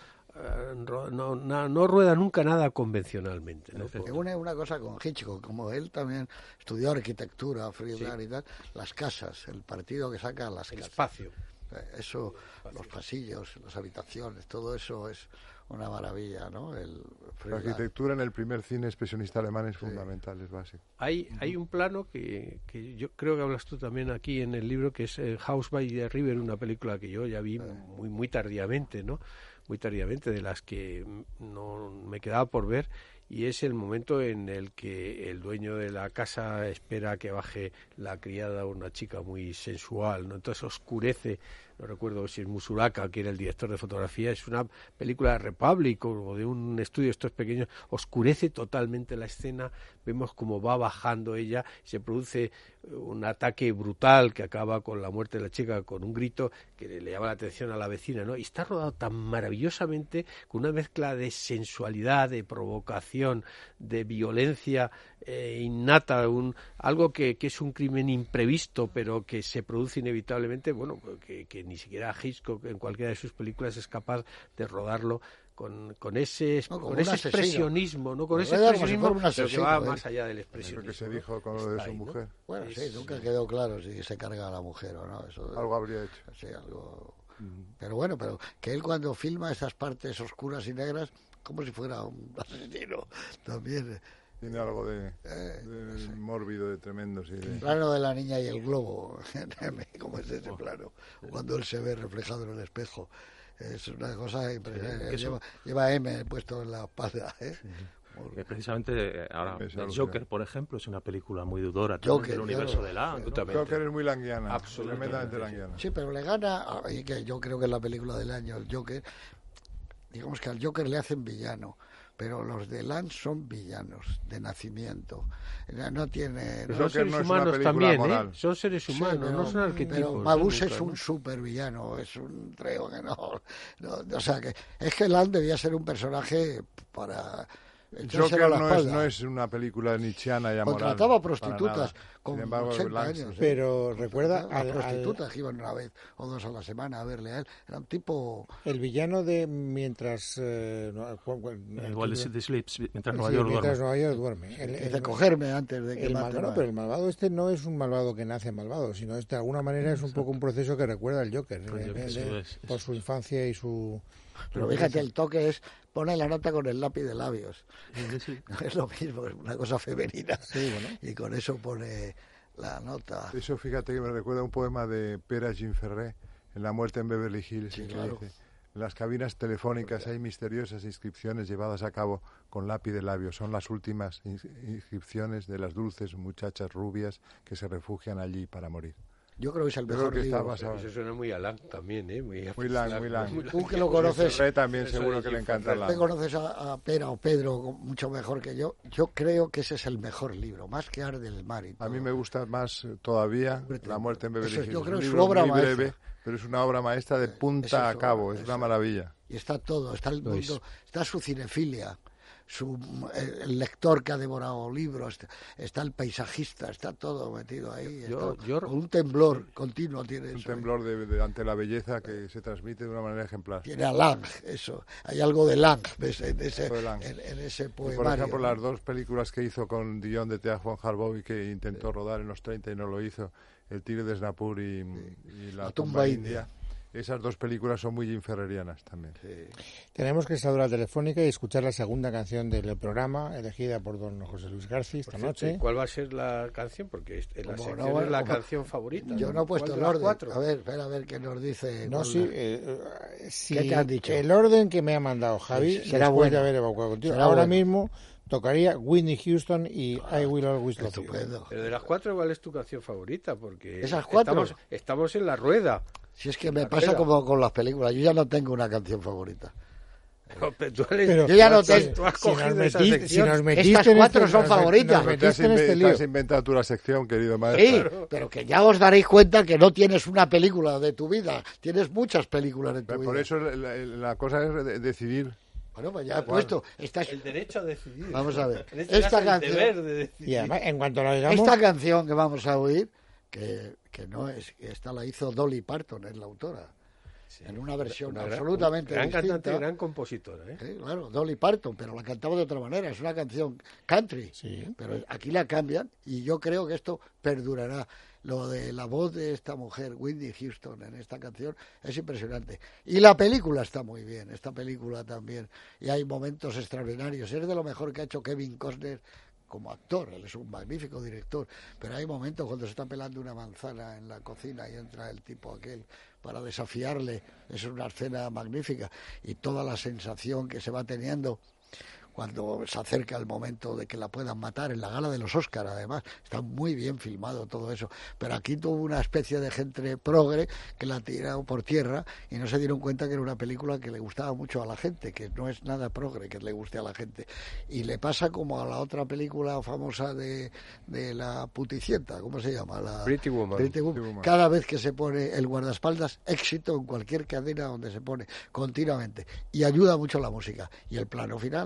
No rueda nunca nada convencionalmente, ¿no? Una cosa con Hitchcock, como él también estudió arquitectura, Friedland y tal, las casas, el partido que saca las casas. Espacio. Eso, los pasillos, las habitaciones, todo eso es una maravilla, ¿no? La arquitectura en el primer cine expresionista alemán es fundamental, es básico. Hay un plano que yo creo que hablas tú también aquí en el libro, que es House by the River, una película que yo ya vi muy tardíamente, ¿no? Muy tardíamente, de las que no me quedaba por ver, y es el momento en el que el dueño de la casa espera que baje la criada, una chica muy sensual, ¿no? Entonces oscurece, no recuerdo si es Musuraka, que era el director de fotografía, es una película de Republic o de un estudio estos pequeños, oscurece totalmente la escena, vemos cómo va bajando ella, se produce un ataque brutal que acaba con la muerte de la chica, con un grito que le llama la atención a la vecina, ¿no? Y está rodado tan maravillosamente, con una mezcla de sensualidad, de provocación, de violencia innata, algo que es un crimen imprevisto, pero que se produce inevitablemente, bueno, que ni siquiera Hitchcock en cualquiera de sus películas es capaz de rodarlo con ese expresionismo, ¿no? Con ese Rueda expresionismo, como si fuera un pero que va asesino, más allá del expresionismo. Lo que se dijo con lo de su mujer. Bueno, sí, nunca quedó claro si se carga a la mujer o no. Eso, algo habría hecho. Sí, algo. Pero bueno, pero que él cuando filma esas partes oscuras y negras, como si fuera un asesino, también. Tiene algo de mórbido, de tremendo, sí. El plano de la niña y el globo, ¿cómo es ese plano? Cuando él se ve reflejado en el espejo. Es una cosa impresionante. Lleva M puesto en la espalda, ¿eh? Precisamente ahora el Joker, por ejemplo, es una película muy dudora del universo de Lang. Joker es muy languiana, tremendamente languiana. Sí, pero le gana, y que yo creo que es la película del año, el Joker. Digamos que al Joker le hacen villano, pero los de Lang son villanos de nacimiento. No tiene... Son seres humanos también, ¿eh? Son seres humanos, sí, no son arquetipos. Pero Mabuse es un supervillano, es un treo que no... O sea, que es que Lang debía ser un personaje para... Joker no es una película nietzscheana y amoral. Contrataba prostitutas con Sin embargo, 80 años. Pero recuerda a prostitutas que iban una vez o dos a la semana a verle a él. Era un tipo... El villano de mientras... el While the City Sleeps, mientras Nueva York duerme. De cogerme antes de que el malvado, pero el malvado este no es un malvado que nace malvado, sino de alguna manera es un poco un proceso que recuerda al Joker. Por su infancia y su... Pero fíjate, el toque es, pone la nota con el lápiz de labios. Es lo mismo, es una cosa femenina. Sí, bueno. Y con eso pone la nota. Eso fíjate que me recuerda un poema de Pere Gimferrer, en La muerte en Beverly Hills. Sí, claro. Dice, en las cabinas telefónicas hay misteriosas inscripciones llevadas a cabo con lápiz de labios. Son las últimas inscripciones de las dulces muchachas rubias que se refugian allí para morir. Yo creo que es el mejor libro. Eso suena muy a Lang también, ¿eh? Muy Lang. Tú que lo conoces... también seguro que le encanta Lang. Tú conoces a Pera o Pedro mucho mejor que yo. Yo creo que ese es el mejor libro, más que Ar del Mar y todo. A mí me gusta más todavía La muerte en Beverly Hills. Yo creo que es su obra maestra. Breve, pero es una obra maestra de punta a cabo. Es una maravilla. Y está todo. Está el mundo, está su cinefilia. El lector que ha devorado libros, está el paisajista, está todo metido ahí. Un temblor continuo tiene un eso. Un temblor ante la belleza que se transmite de una manera ejemplar. Tiene a Lang, eso. Hay algo de Lang, ¿ves? En ese poemario. Por ejemplo, las dos películas que hizo con Dion de Tea Juan Harbaugh y que intentó rodar en los 30 y no lo hizo, El tigre de Snapur y La tumba india. Esas dos películas son muy Gimferrerianas también. Sí. Tenemos que saludar a la telefónica y escuchar la segunda canción del programa, elegida por don José Luis García esta noche. ¿Cuál va a ser la canción? Porque la sección es la canción favorita. Yo no he puesto el orden. A ver, espera a ver qué nos dice. No, sí, ¿Qué te han dicho? El orden que me ha mandado Javi, será después de haber evacuado contigo. Ahora mismo tocaría Whitney Houston y I Will Always Love You. Pero de las cuatro, ¿cuál es tu canción favorita? Porque esas cuatro estamos en la rueda. Si es que me pasa como con las películas, yo ya no tengo una canción favorita. Pero yo ya no tengo. Tú has cogido esa sección. Estas cuatro son favoritas. Te has inventado tú la sección, querido maestro. Sí, pero que ya os daréis cuenta que no tienes una película de tu vida, tienes muchas películas de tu vida. Por eso la cosa es decidir. Bueno, pues ya he puesto. El derecho a decidir. Vamos a ver. Esta canción. El deber de decidir. Y además, en cuanto la digamos... Esta canción que vamos a oír, que no es, esta la hizo Dolly Parton, es la autora. Sí, en una versión absolutamente gran distinta. Cantante, gran compositora, ¿eh? Sí, claro, Dolly Parton, pero la cantaba de otra manera. Es una canción country, sí. Pero aquí la cambian y yo creo que esto perdurará. Lo de la voz de esta mujer, Whitney Houston, en esta canción es impresionante. Y la película está muy bien, esta película también. Y hay momentos extraordinarios. Es de lo mejor que ha hecho Kevin Costner como actor, él es un magnífico director, pero hay momentos cuando se está pelando una manzana en la cocina y entra el tipo aquel para desafiarle, es una escena magnífica, y toda la sensación que se va teniendo cuando se acerca el momento de que la puedan matar, en la gala de los Óscar, además, está muy bien filmado todo eso, pero aquí tuvo una especie de gente progre que la tiró por tierra y no se dieron cuenta que era una película que le gustaba mucho a la gente, que no es nada progre que le guste a la gente, y le pasa como a la otra película famosa de la puticienta, ¿cómo se llama? La Pretty Woman. Cada vez que se pone el guardaespaldas, éxito en cualquier cadena donde se pone continuamente, y ayuda mucho la música, y el plano final, cuando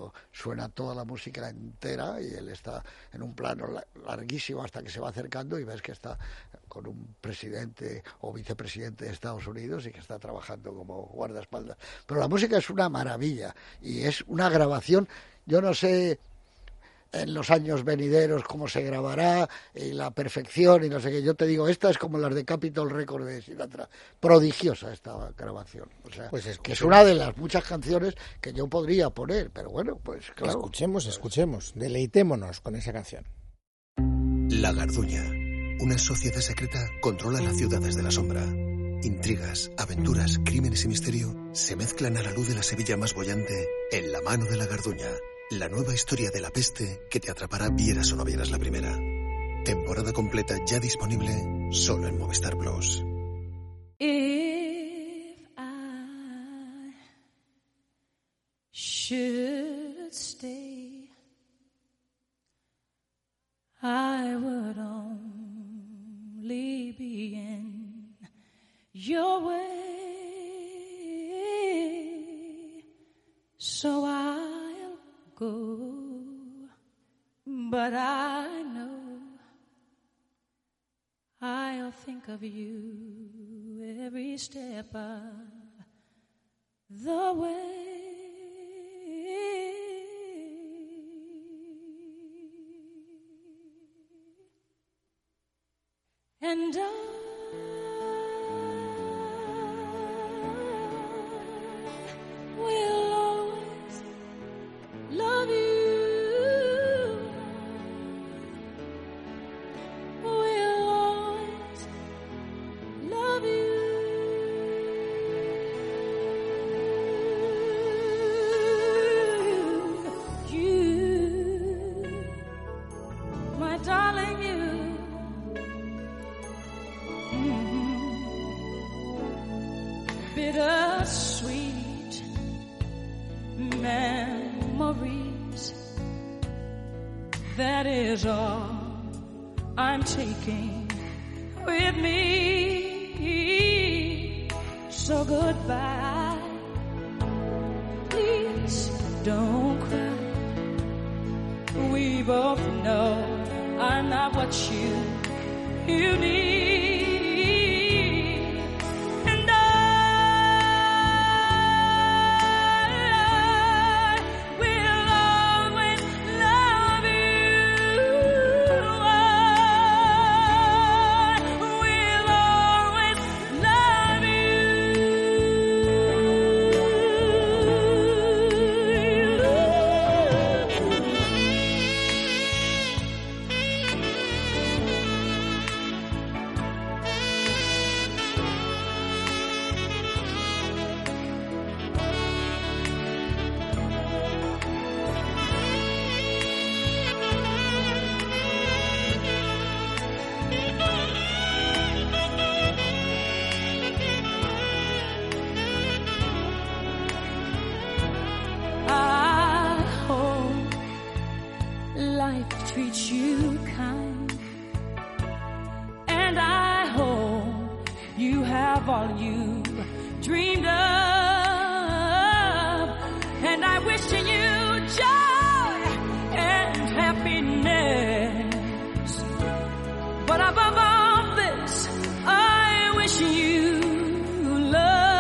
cuando suena toda la música entera y él está en un plano larguísimo hasta que se va acercando y ves que está con un presidente o vicepresidente de Estados Unidos y que está trabajando como guardaespaldas. Pero la música es una maravilla y es una grabación, yo no sé en los años venideros cómo se grabará y la perfección y no sé qué. Yo te digo, esta es como las de Capitol Records de Sinatra. Prodigiosa esta grabación. O sea, pues que es una de las muchas canciones que yo podría poner, pero bueno, pues claro. Escuchemos, deleitémonos con esa canción. La Garduña. Una sociedad secreta controla las ciudades de la sombra. Intrigas, aventuras, crímenes y misterio se mezclan a la luz de la Sevilla más boyante en La mano de la Garduña. La nueva historia de la peste que te atrapará vieras o no vieras la primera. Temporada completa ya disponible solo en Movistar Plus. If I should stay, I would only be in your way. So I'll go, but I know I'll think of you every step of the way. And I will always love you. Will always love you. You, my darling, you. Bittersweet memories, that is all I'm taking with me. So goodbye, please don't cry. We both know I'm not what you need. Treat you kind, and I hope you have all you dreamed of, and I wish you joy and happiness, but above all this I wish you love.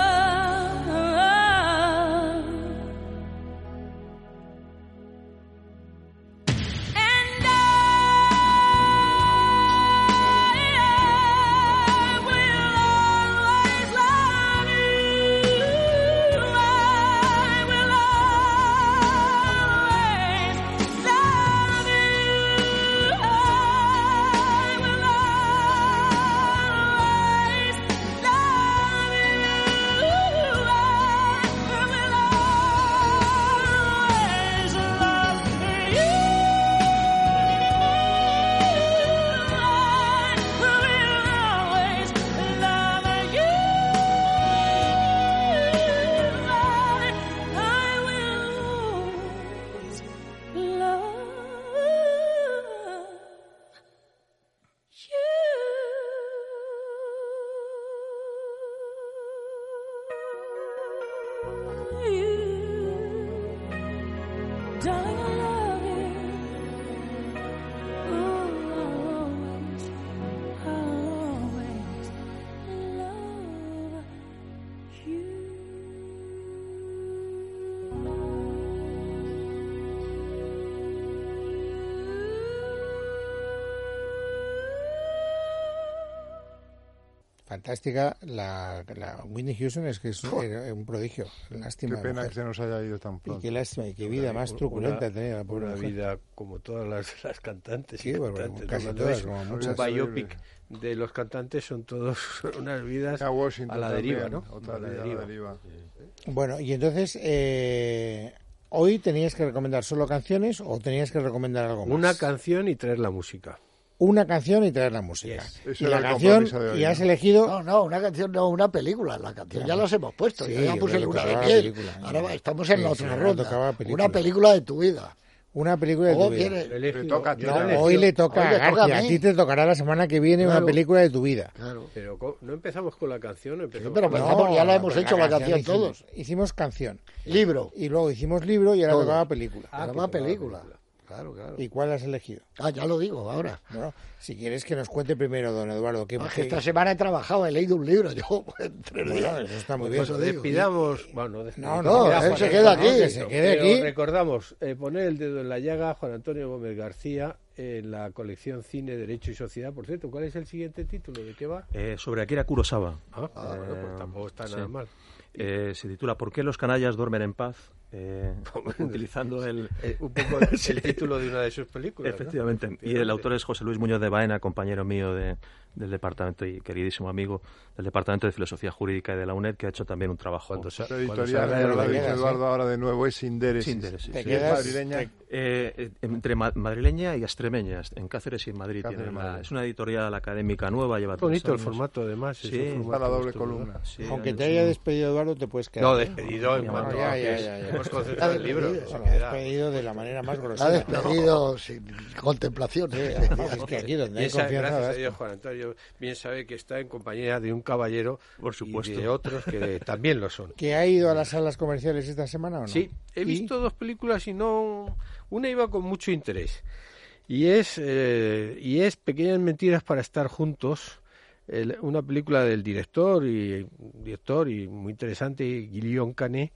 fantástica. La Whitney Houston es que es un prodigio. Lástima. Qué pena que se nos haya ido tan pronto. Y qué lástima, y qué vida más truculenta tenía la pobre una mujer. Vida como todas las cantantes. Sí, cantantes, casi todas, como muchas. Un biopic de los cantantes son todos unas vidas a la deriva, ¿no? Otra deriva. Bueno, y entonces, ¿hoy tenías que recomendar solo canciones o tenías que recomendar algo más? Una canción y traer la música. Una canción y traer la música. Yes. Y la canción, y has elegido... No, una canción no, una película. La canción ya las hemos puesto. Sí, ya puse el tocaba de la piel. película. Ahora estamos en la otra ronda. Película. Una película de tu vida. Una película de tu vida. Le toca a ti. Hoy le toca a García. A ti te tocará la semana que viene una película de tu vida. Claro. Pero no empezamos con la canción. Pero empezamos, ya la hemos hecho la canción todos. Hicimos canción. Libro. Y luego hicimos libro y ahora tocaba película. Tocaba película. Claro. ¿Y cuál has elegido? Ya lo digo ahora. Bueno, si quieres que nos cuente primero, don Eduardo. Que esta semana he trabajado, he leído un libro. Yo, eso está muy bien. Pues despidamos. Bueno, él se queda aquí. Que se quede aquí. Recordamos, poner el dedo en la llaga, Juan Antonio Gómez García, en la colección Cine, Derecho y Sociedad. Por cierto, ¿cuál es el siguiente título? ¿De qué va? Sobre Akira Kurosawa. Bueno, pues tampoco está nada mal. Se titula ¿Por qué los canallas duermen en paz? Utilizando un poco el título de una de sus películas. Efectivamente. ¿No? Y el autor es José Luis Muñoz de Baena, compañero mío del departamento y queridísimo amigo del Departamento de Filosofía Jurídica y de la UNED, que ha hecho también un trabajo. La editorial, lo dice Eduardo ahora de nuevo, es Sindéresis. ¿Te quedas madrileña? Entre madrileña y extremeña, en Cáceres y en Madrid. Es una editorial académica nueva, lleva 3 bonito años. El formato, además. Sí, está la doble columna. Sí, aunque te haya despedido Eduardo, te puedes quedar. No, despedido en cuanto ya. hemos concentrado el libro. Despedido de la manera más grosera. Ha despedido sin contemplación. Es que aquí donde hay confianza... Gracias a Dios, Juan Antonio bien sabe que está en compañía de un caballero, por supuesto, y de otros que también lo son. ¿Que ha ido a las salas comerciales esta semana o no? Sí, he visto 2 películas y no... Una iba con mucho interés. Y es Pequeñas mentiras para estar juntos, una película del director y muy interesante, Guillaume Canet,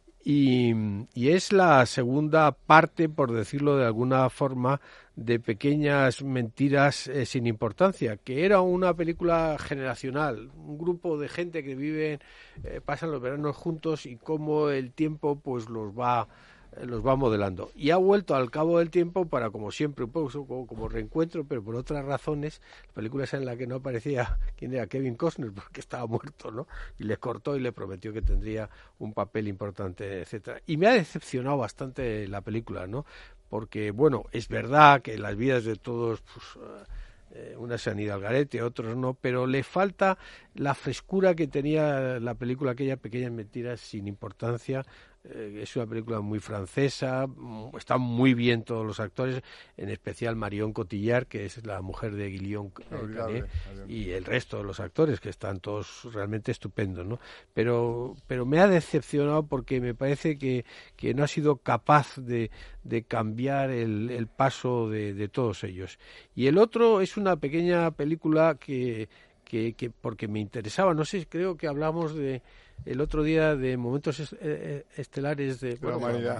y es la segunda parte, por decirlo de alguna forma, de Pequeñas mentiras sin importancia, que era una película generacional, un grupo de gente que pasan los veranos juntos y cómo el tiempo pues los va modelando. Y ha vuelto al cabo del tiempo para, como siempre, un poco como reencuentro, pero por otras razones. La película esa en la que no aparecía quién era, Kevin Costner, porque estaba muerto, ¿no? Y le cortó y le prometió que tendría un papel importante, etcétera. Y me ha decepcionado bastante la película, ¿no? Porque, bueno, es verdad que las vidas de todos, pues, unas se han ido al garete, otros no, pero le falta la frescura que tenía la película aquella, Pequeñas mentiras sin importancia. Es una película muy francesa, están muy bien todos los actores, en especial Marion Cotillard, que es la mujer de Guillaume Canet, y el resto de los actores, que están todos realmente estupendos, ¿no? Pero me ha decepcionado porque me parece que no ha sido capaz de cambiar el paso de todos ellos. Y el otro es una pequeña película que porque me interesaba, no sé, creo que hablamos el otro día de momentos estelares de la humanidad,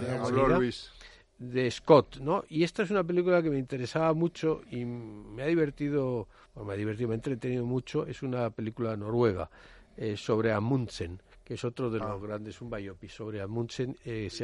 de Scott, ¿no? Y esta es una película que me interesaba mucho y me ha divertido, me ha entretenido mucho. Es una película noruega sobre Amundsen, que es otro de los grandes, un biopic sobre Amundsen, se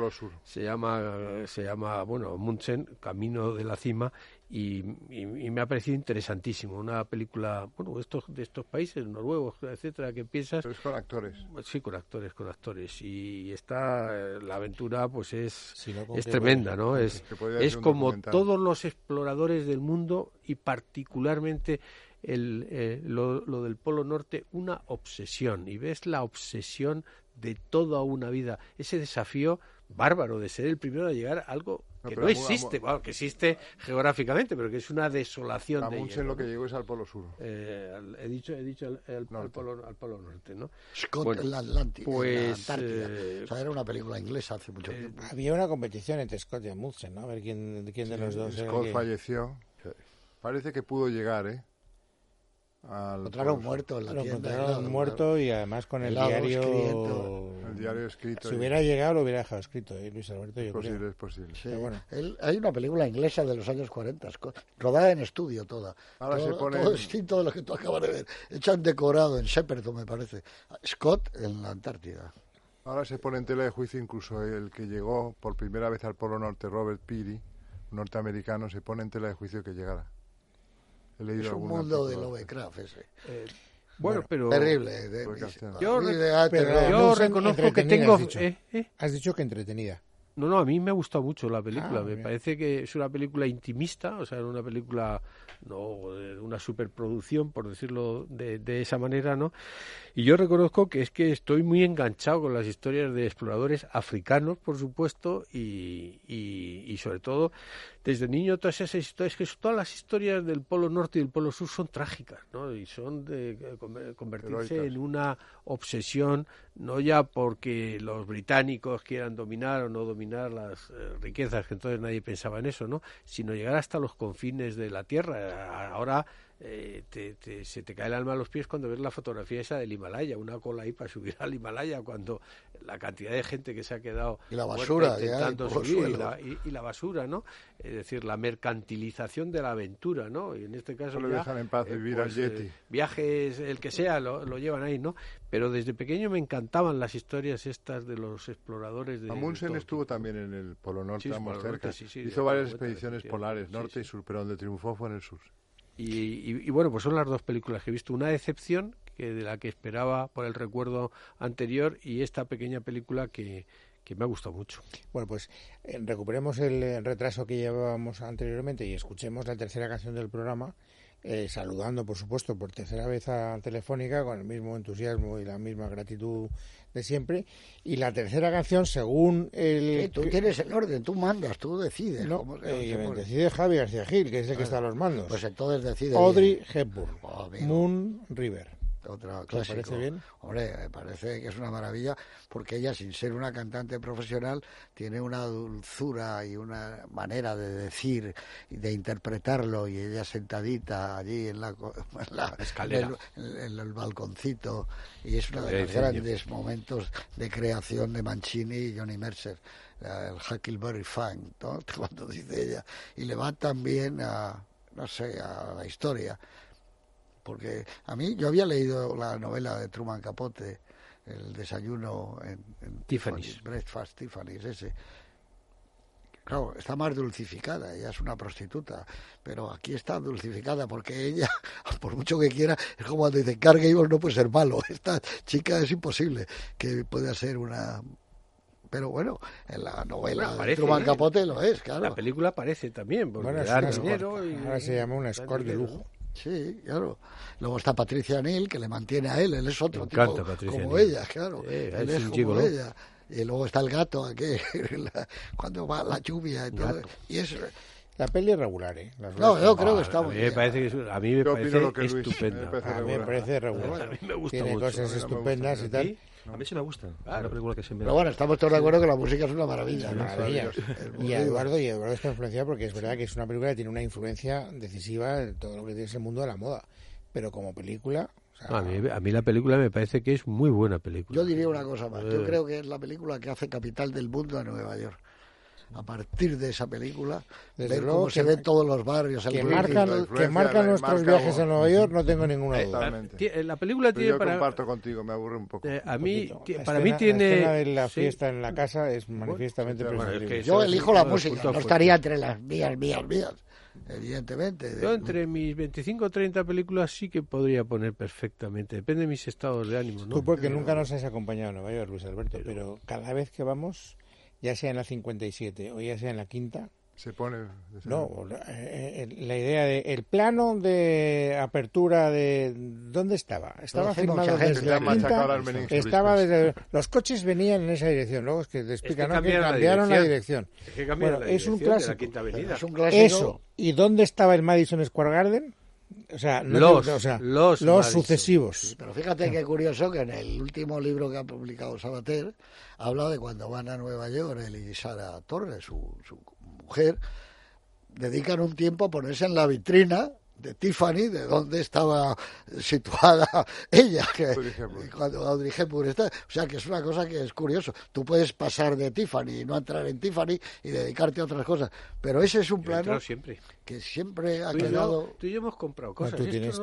llama Amundsen, Camino de la Cima, y me ha parecido interesantísimo, una película, bueno, de estos países noruegos, etcétera, que piensas. Pero es con actores. Sí, con actores, y la aventura pues es tremenda, ¿no? Es como todos los exploradores del mundo, y particularmente lo del Polo Norte, una obsesión, y ves la obsesión de toda una vida, ese desafío bárbaro de ser el primero a llegar a algo que no existe, que existe geográficamente, pero que es una desolación. Amundsen lo que llegó es al Polo Sur. He dicho al Polo Norte, ¿no? Scott, el Atlántico, pues, la Antártida. O sea, era una película inglesa hace mucho tiempo. Había una competición entre Scott y Amundsen, ¿no? A ver quién de los dos. Scott falleció. Parece que pudo llegar, encontraron muerto en la tienda. Lo encontraron muerto y además con el diario... El diario escrito. Si hubiera llegado, lo hubiera dejado escrito, Luis Alberto, yo creo. Es posible. Sí. Bueno. Hay una película inglesa de los años 40, rodada en estudio toda. Ahora todo distinto de lo que tú acabas de ver. Hecha en decorado, en Shepperton, me parece. Scott en la Antártida. Ahora se pone en tela de juicio incluso el que llegó por primera vez al Polo Norte, Robert Peary, un norteamericano, se pone en tela de juicio que llegara. Es un mundo de Lovecraft ese. Bueno, pero... Terrible. Yo reconozco que tengo... Has dicho que entretenida. No, a mí me ha gustado mucho la película. Me parece que es una película intimista, o sea, una película, no de una superproducción, por decirlo de esa manera, ¿no? Y yo reconozco que es que estoy muy enganchado con las historias de exploradores africanos, por supuesto, y sobre todo, desde niño, todas esas historias, que todas las historias del Polo Norte y del Polo Sur son trágicas, ¿no? Y son de convertirse heroicas. En una obsesión, no ya porque los británicos quieran dominar o no dominar las riquezas, que entonces nadie pensaba en eso, ¿no? Sino llegar hasta los confines de la Tierra. Ahora se te cae el alma a los pies cuando ves la fotografía esa del Himalaya, una cola ahí para subir al Himalaya, cuando la cantidad de gente que se ha quedado y la basura intentando subir y la basura, ¿no? Es decir, la mercantilización de la aventura, ¿no? Y en este caso no le dejan en paz vivir al Yeti. Viajes, el que sea, lo llevan ahí, ¿no? Pero desde pequeño me encantaban las historias estas de los exploradores de... Amundsen estuvo también en el Polo Norte, Polo cerca. Norte, hizo varias expediciones polares, norte y sur, pero donde triunfó fue en el sur. Y bueno, pues son las dos películas que he visto. Una decepción, de la que esperaba por el recuerdo anterior, y esta pequeña película que me ha gustado mucho. Bueno, pues recuperemos el retraso que llevábamos anteriormente y escuchemos la tercera canción del programa, saludando, por supuesto, por tercera vez a Telefónica, con el mismo entusiasmo y la misma gratitud de siempre. Y la tercera canción, según el... Tú tienes el orden, tú mandas, tú decides. No, decide Javi García Gil, que es el que está a los mandos. Pues entonces decide... Audrey Hepburn, Moon River. Otra clásico. ¿Te parece bien? Hombre, me parece que es una maravilla, porque ella, sin ser una cantante profesional, tiene una dulzura y una manera de decir y de interpretarlo, y ella sentadita allí en la escalera, en el balconcito, y es uno de los grandes momentos de creación de Mancini y Johnny Mercer, el Huckleberry Fine, ¿no? Cuando dice ella, y le va también a la historia. Porque yo había leído la novela de Truman Capote, El desayuno en Tiffany's. Breakfast Tiffany's, ese. Claro, está más dulcificada, ella es una prostituta, pero aquí está dulcificada porque ella, por mucho que quiera, es como cuando dicen, Clark Gable no puede ser malo, esta chica es imposible que pueda ser una... Pero bueno, en la novela de Truman Capote lo es, claro. La película parece también, porque ahora se llama una escort de lujo. Sí, claro. Luego está Patricia Neal, que le mantiene a él es otro tipo como Neal. Ella, claro. Él es como ella. Y luego está el gato, aquí, cuando va la lluvia y todo. Y es... La peli es regular, ¿eh? No, yo creo que está muy bien. A mí me parece estupenda. A mí me parece regular. A mí me gusta Tiene mucho. cosas estupendas y tal. A mí sí me gusta. Claro. Película que siempre... Pero bueno, estamos todos de acuerdo que la música es una maravilla. Y Eduardo está influenciado porque es verdad que es una película que tiene una influencia decisiva en todo lo que tiene ese mundo de la moda. Pero como película... O sea, a mí la película me parece que es muy buena película. Yo diría una cosa más. Yo creo que es la película que hace capital del mundo a Nueva York. A partir de esa película, desde ver cómo se ven todos los barrios, que marcan nuestros viajes a Nueva York, no tengo ninguna duda. La película tiene yo comparto contigo, me aburre un poco. Para mí tiene... La escena de la fiesta en la casa es manifiestamente preferible. Yo elijo la música, no estaría entre las mías, evidentemente. Yo entre mis 25 o 30 películas sí que podría poner perfectamente, depende de mis estados de ánimo, ¿no? Tú porque nunca nos has acompañado a Nueva York, Luis Alberto, pero cada vez que vamos... ya sea en la 57 o ya sea en la quinta, se pone... No, la idea de... El plano de apertura de... ¿Dónde estaba? Estaba filmado desde la quinta, estaba desde... Los coches venían en esa dirección, luego es que te explican, ¿no? Que cambiaron la dirección. Es un clásico. Eso. ¿Y dónde estaba el Madison Square Garden? O sea, los sucesivos. Sí, pero fíjate qué curioso que en el último libro que ha publicado Sabater habla de cuando van a Nueva York él y Sara Torres, su mujer, dedican un tiempo a ponerse en la vitrina Tiffany, de dónde estaba situada ella, cuando Audrey Hepburn está. O sea, que es una cosa que es curioso. Tú puedes pasar de Tiffany y no entrar en Tiffany y dedicarte a otras cosas, pero ese es un plano que siempre ha quedado... Tú y yo hemos comprado cosas. Tú tienes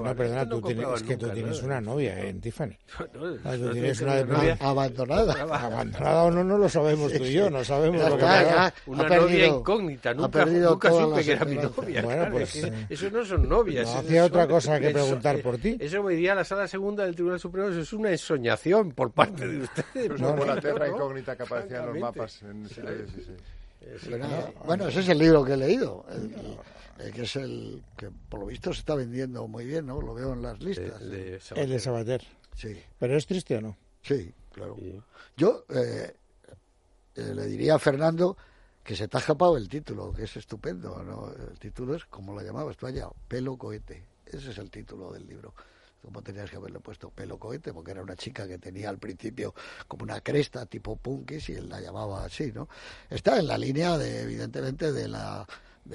una novia en Tiffany. Tú tienes una novia abandonada. Abandonada o no lo sabemos tú y yo, no sabemos lo que pasa. Una novia incógnita, nunca supe que era mi novia. Bueno, pues eso no son novias. No hacía otra cosa que preguntar por ti. Eso me diría la Sala Segunda del Tribunal Supremo, eso es una ensoñación por parte de ustedes. No, como la tierra incógnita que aparecía en los mapas en el siglo XVI. Bueno, ese es el libro que he leído, que es el que por lo visto se está vendiendo muy bien, ¿no? Lo veo en las listas. El de Sabater. Sí. ¿Pero es triste o no? Sí, claro. Sí. Yo le diría a Fernando que se te ha escapado el título, que es estupendo, ¿no? El título es, como lo llamabas tú allá, Pelo Cohete. Ese es el título del libro. ¿Cómo tenías que haberle puesto Pelo Cohete? Porque era una chica que tenía al principio como una cresta tipo punkis y él la llamaba así, ¿no? Está en la línea, evidentemente, de la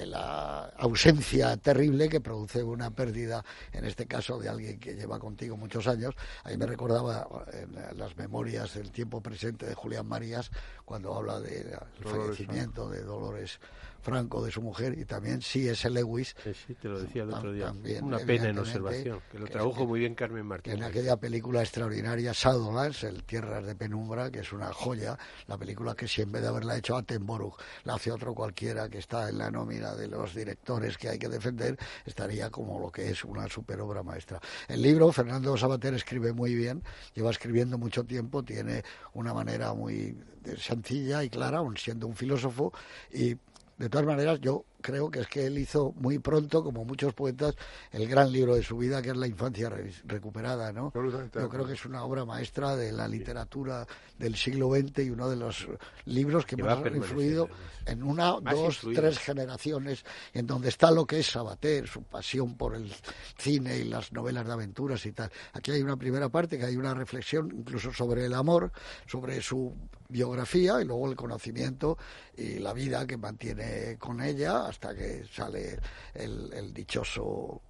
ausencia terrible que produce una pérdida, en este caso de alguien que lleva contigo muchos años. A mí me recordaba en las memorias del tiempo presente de Julián Marías, cuando habla del fallecimiento de Dolores Franco, de su mujer, y también C.S. Lewis. Sí, te lo decía el otro día. También, una pena en observación, que lo tradujo muy bien Carmen Martínez. En aquella película extraordinaria, Shadowlands, el Tierras de Penumbra, que es una joya, la película que si en vez de haberla hecho Attenborough, la hace otro cualquiera que está en la nómina de los directores que hay que defender, estaría como lo que es una super obra maestra. El libro, Fernando Sabater escribe muy bien, lleva escribiendo mucho tiempo, tiene una manera muy sencilla y clara, aun siendo un filósofo, y de todas maneras, yo creo que es que él hizo muy pronto, como muchos poetas, el gran libro de su vida, que es La infancia recuperada, ¿no? Yo creo que es una obra maestra de la literatura del siglo XX y uno de los libros que más han influido en una, dos, tres generaciones, en donde está lo que es Sabater, su pasión por el cine y las novelas de aventuras y tal. Aquí hay una primera parte que hay una reflexión incluso sobre el amor, sobre su biografía y luego el conocimiento y la vida que mantiene con ella hasta que sale el dichoso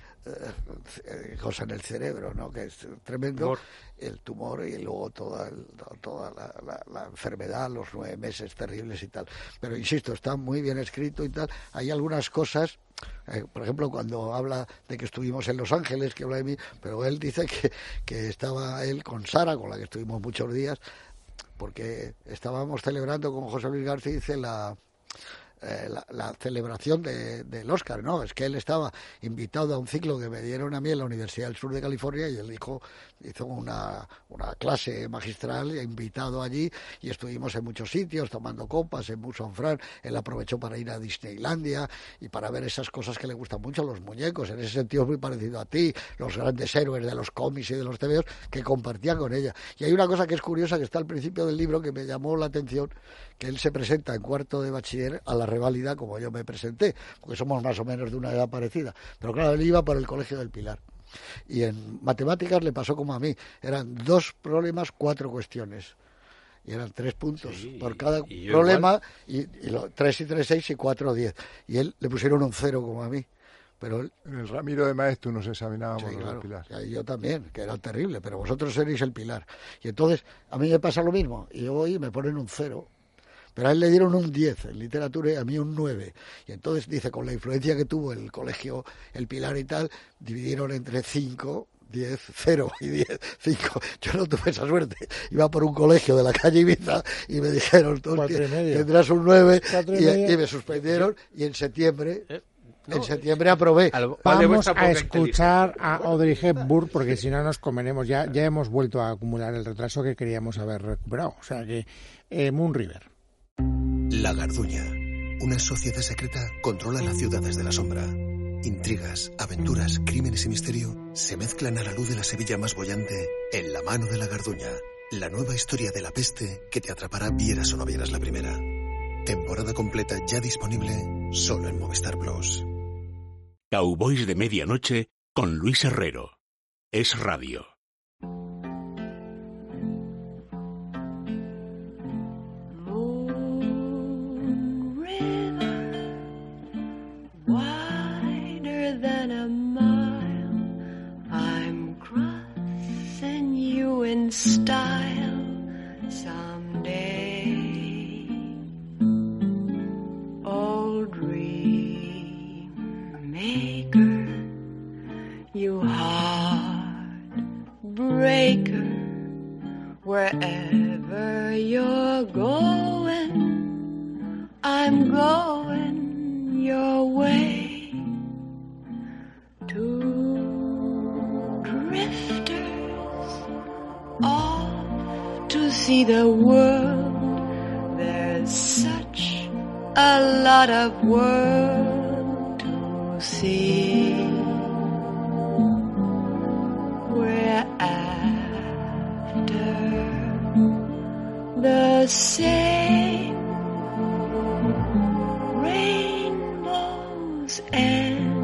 cosa en el cerebro, ¿no? Que es tremendo, el tumor y luego toda la enfermedad, los 9 meses terribles y tal. Pero insisto, está muy bien escrito y tal. Hay algunas cosas, por ejemplo, cuando habla de que estuvimos en Los Ángeles, que habla de mí, pero él dice que estaba él con Sara, con la que estuvimos muchos días, porque estábamos celebrando con José Luis García, dice la celebración del Oscar, ¿no? Es que él estaba invitado a un ciclo que me dieron a mí en la Universidad del Sur de California y él hizo una clase magistral, invitado allí, y estuvimos en muchos sitios tomando copas en Busan Fran. Él aprovechó para ir a Disneylandia y para ver esas cosas que le gustan mucho, los muñecos, en ese sentido es muy parecido a ti, los grandes héroes de los cómics y de los tebeos que compartía con ella. Y hay una cosa que es curiosa que está al principio del libro que me llamó la atención, que él se presenta en cuarto de bachiller a la reválida como yo me presenté, porque somos más o menos de una edad parecida, pero claro, él iba por el Colegio del Pilar y en matemáticas le pasó como a mí, eran 2 problemas, 4 cuestiones y eran 3 puntos por cada problema y 3 y 3, 6 y 4, 10 y él le pusieron un 0 como a mí. Pero él, en el Ramiro de Maeztu nos examinábamos los claro, del Pilar. Y yo también, que era terrible, pero vosotros erais el Pilar. Y entonces a mí me pasa lo mismo, y yo voy y me ponen un 0. Pero a él le dieron un 10 en literatura y a mí un 9. Y entonces dice, con la influencia que tuvo el colegio, el Pilar y tal, dividieron entre 5, 10, 0 y 10, 5. Yo no tuve esa suerte. Iba por un colegio de la calle Ibiza y me dijeron, tendrás un 9 y me suspendieron y en septiembre... En septiembre aprobé. Vamos a escuchar a Audrey Hepburn porque si no nos comeremos. Ya hemos vuelto a acumular el retraso que queríamos haber recuperado. O sea que Moon River. La Garduña. Una sociedad secreta controla las ciudades de la sombra. Intrigas, aventuras, crímenes y misterio se mezclan a la luz de la Sevilla más boyante en La mano de la Garduña. La nueva historia de la peste que te atrapará vieras o no vieras la primera. Temporada completa ya disponible solo en Movistar Plus. Cowboys de Medianoche con Luis Herrero. Es Radio. Moon River, wider than maker, you heartbreaker. Wherever you're going, I'm going your way. Two drifters off to see the world. There's such a lot of world to see. We're after the same rainbow's end,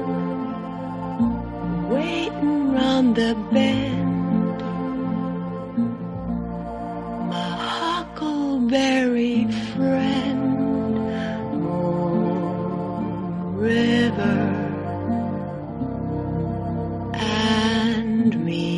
waiting round the bend. My huckleberry friend, Moon River and me.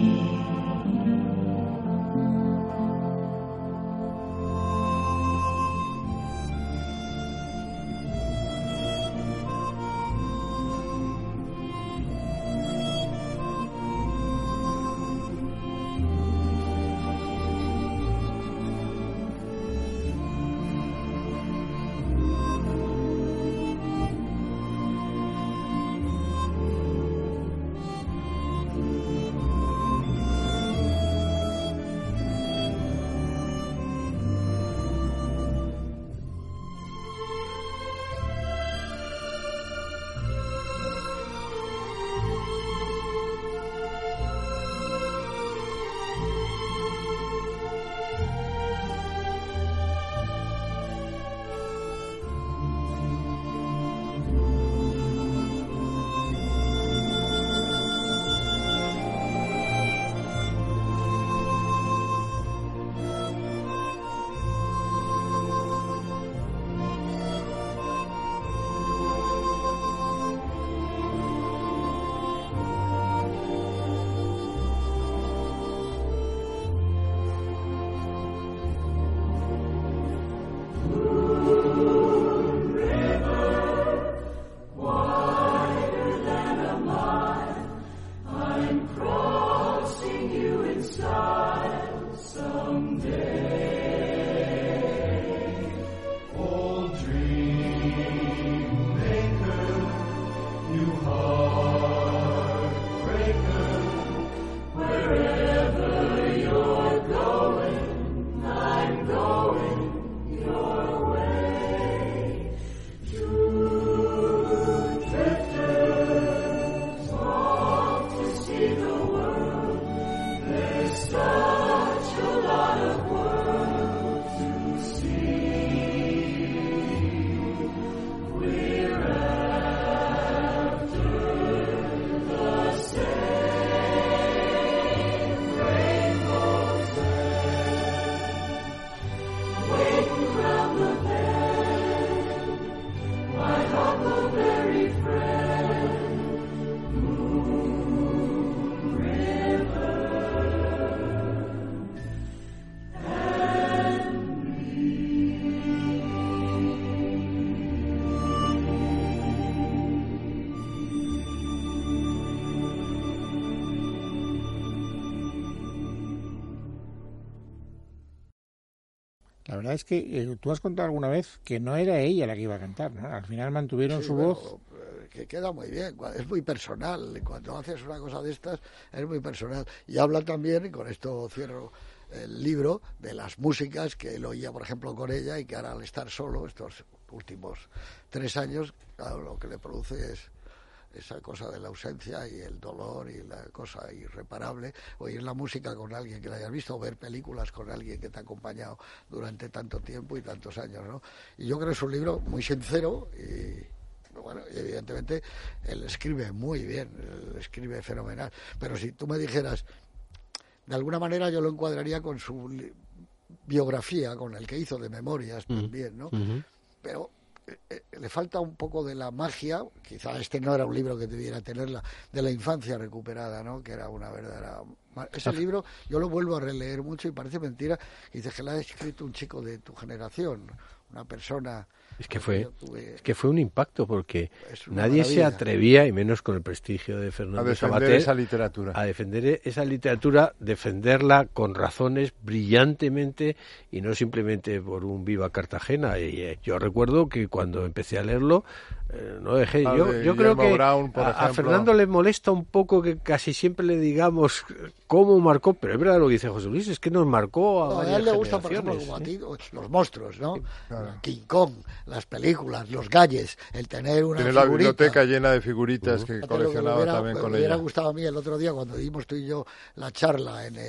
La verdad es que tú has contado alguna vez que no era ella la que iba a cantar, ¿no? Al final mantuvieron su voz. Que queda muy bien, es muy personal. Cuando haces una cosa de estas, es muy personal. Y habla también, y con esto cierro el libro, de las músicas que él oía, por ejemplo, con ella, y que ahora al estar solo, estos últimos 3 años, claro, lo que le produce es esa cosa de la ausencia y el dolor y la cosa irreparable, oír la música con alguien que la hayas visto, o ver películas con alguien que te ha acompañado durante tanto tiempo y tantos años, ¿no? Y yo creo que es un libro muy sincero y, bueno, y evidentemente él escribe muy bien, él escribe fenomenal, pero si tú me dijeras, de alguna manera yo lo encuadraría con su biografía, con el que hizo de Memorias también, ¿no? Pero le falta un poco de la magia, quizá este no era un libro que debiera tenerla, de la infancia recuperada, ¿no? Que era una verdadera... Ese libro yo lo vuelvo a releer mucho y parece mentira, y dices que lo ha escrito un chico de tu generación, una persona Es que fue un impacto porque nadie se atrevía, y menos con el prestigio de Fernando Savater, esa literatura. A defender esa literatura, defenderla con razones brillantemente y no simplemente por un viva Cartagena. Y yo recuerdo que cuando empecé a leerlo, no dejé. Yo creo que Brown, a Fernando le molesta un poco que casi siempre le digamos cómo marcó, pero es verdad lo que dice José Luis, es que nos marcó a varias él le gusta, por ejemplo, como a ti, los monstruos, ¿no? Claro. King Kong, las películas, los galles, el tener una Tiene figurita. La biblioteca llena de figuritas que coleccionaba también con ella. Me hubiera gustado a mí el otro día, cuando dimos tú y yo la charla en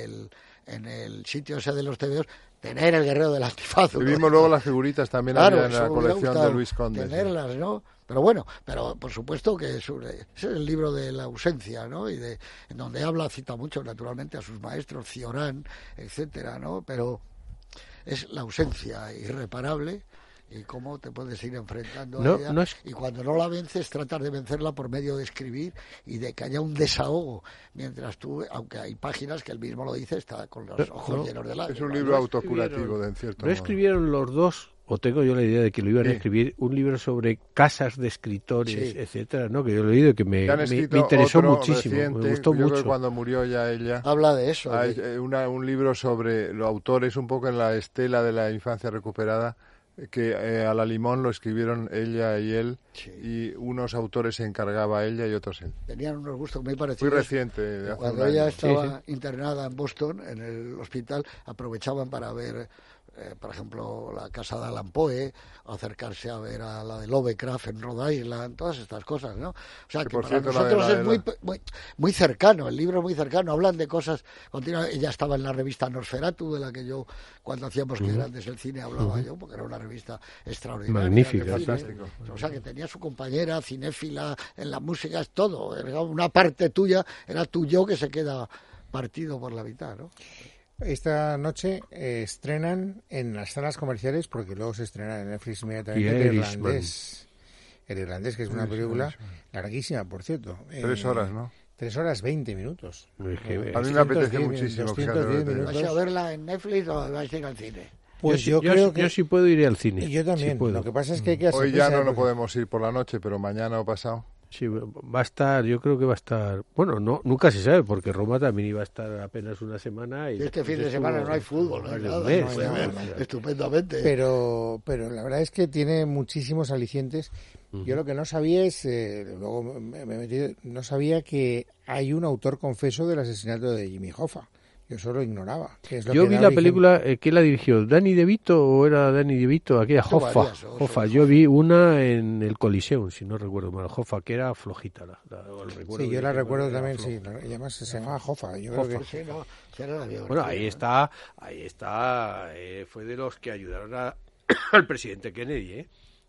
el sitio ese de los TVOs, tener el guerrero del antifaz. Vimos luego las figuritas también había en la colección de Luis Conde. Tenerlas, ¿no? Pero bueno, por supuesto que es el libro de la ausencia, ¿no? Y en donde cita mucho, naturalmente, a sus maestros, Cioran, etcétera, ¿no? Pero es la ausencia irreparable y cómo te puedes ir enfrentando a ella. Y cuando no la vences, tratas de vencerla por medio de escribir y de que haya un desahogo, mientras tú, aunque hay páginas que él mismo lo dice, está con los ojos llenos de lágrimas. Es un libro autocurativo, en cierto modo. ¿No escribieron los dos? O tengo yo la idea de que lo iban a escribir, un libro sobre casas de escritores, etcétera, ¿no? Que yo lo he leído y que me interesó muchísimo, me gustó mucho. Creo que cuando murió ya ella... Habla de eso. Hay un libro sobre los autores, un poco en la estela de la infancia recuperada, que a la limón lo escribieron ella y él, y unos autores se encargaba ella y otros él. Tenían unos gustos muy parecidos. Muy reciente. Cuando ella estaba internada en Boston, en el hospital, aprovechaban para ver... por ejemplo, la casa de Allan Poe, acercarse a ver a la de Lovecraft en Rhode Island, todas estas cosas, ¿no? O sea, que para nosotros es muy cercano, el libro es muy cercano, hablan de cosas continuas. Ella estaba en la revista Nosferatu, de la que yo, cuando hacíamos Que grande es el cine, hablaba yo, porque era una revista extraordinaria. Magnífica, fantástico. O sea, que tenía su compañera cinéfila en la música, es todo. Era una parte tuya, era tu yo que se queda partido por la mitad, ¿no? Esta noche estrenan en las salas comerciales, porque luego se estrena en Netflix inmediatamente, El Irlandés, que es una película larguísima, por cierto. 3 horas, ¿no? 3 horas 20 minutos. A mí me apetece muchísimo. 210 minutos. ¿Vais a verla en Netflix o vais a ir al cine? Pues yo creo que... Yo sí puedo ir al cine. Yo también. Sí, lo que pasa es que hay que hacer... Hoy ya no podemos ir por la noche, pero mañana o pasado. Sí, va a estar, yo creo que va a estar... Bueno, nunca se sabe, porque Roma también iba a estar apenas una semana. Y este fin de semana no hay fútbol, no hay nada. Estupendamente. Pero la verdad es que tiene muchísimos alicientes. Yo lo que no sabía es, luego me metí, no sabía que hay un autor confeso del asesinato de Jimmy Hoffa. Yo solo ignoraba. Yo vi la película, ¿quién la dirigió? ¿Dani De Vito o era Dani De Vito? Aquella Hoffa. Yo vi una en el Coliseum, si no recuerdo mal. Hoffa, que era flojita. Sí, yo la recuerdo también, sí. Y además se llamaba Hoffa. Yo creo que... Sí, no, bueno, ahí está. Fue de los que ayudaron al presidente Kennedy,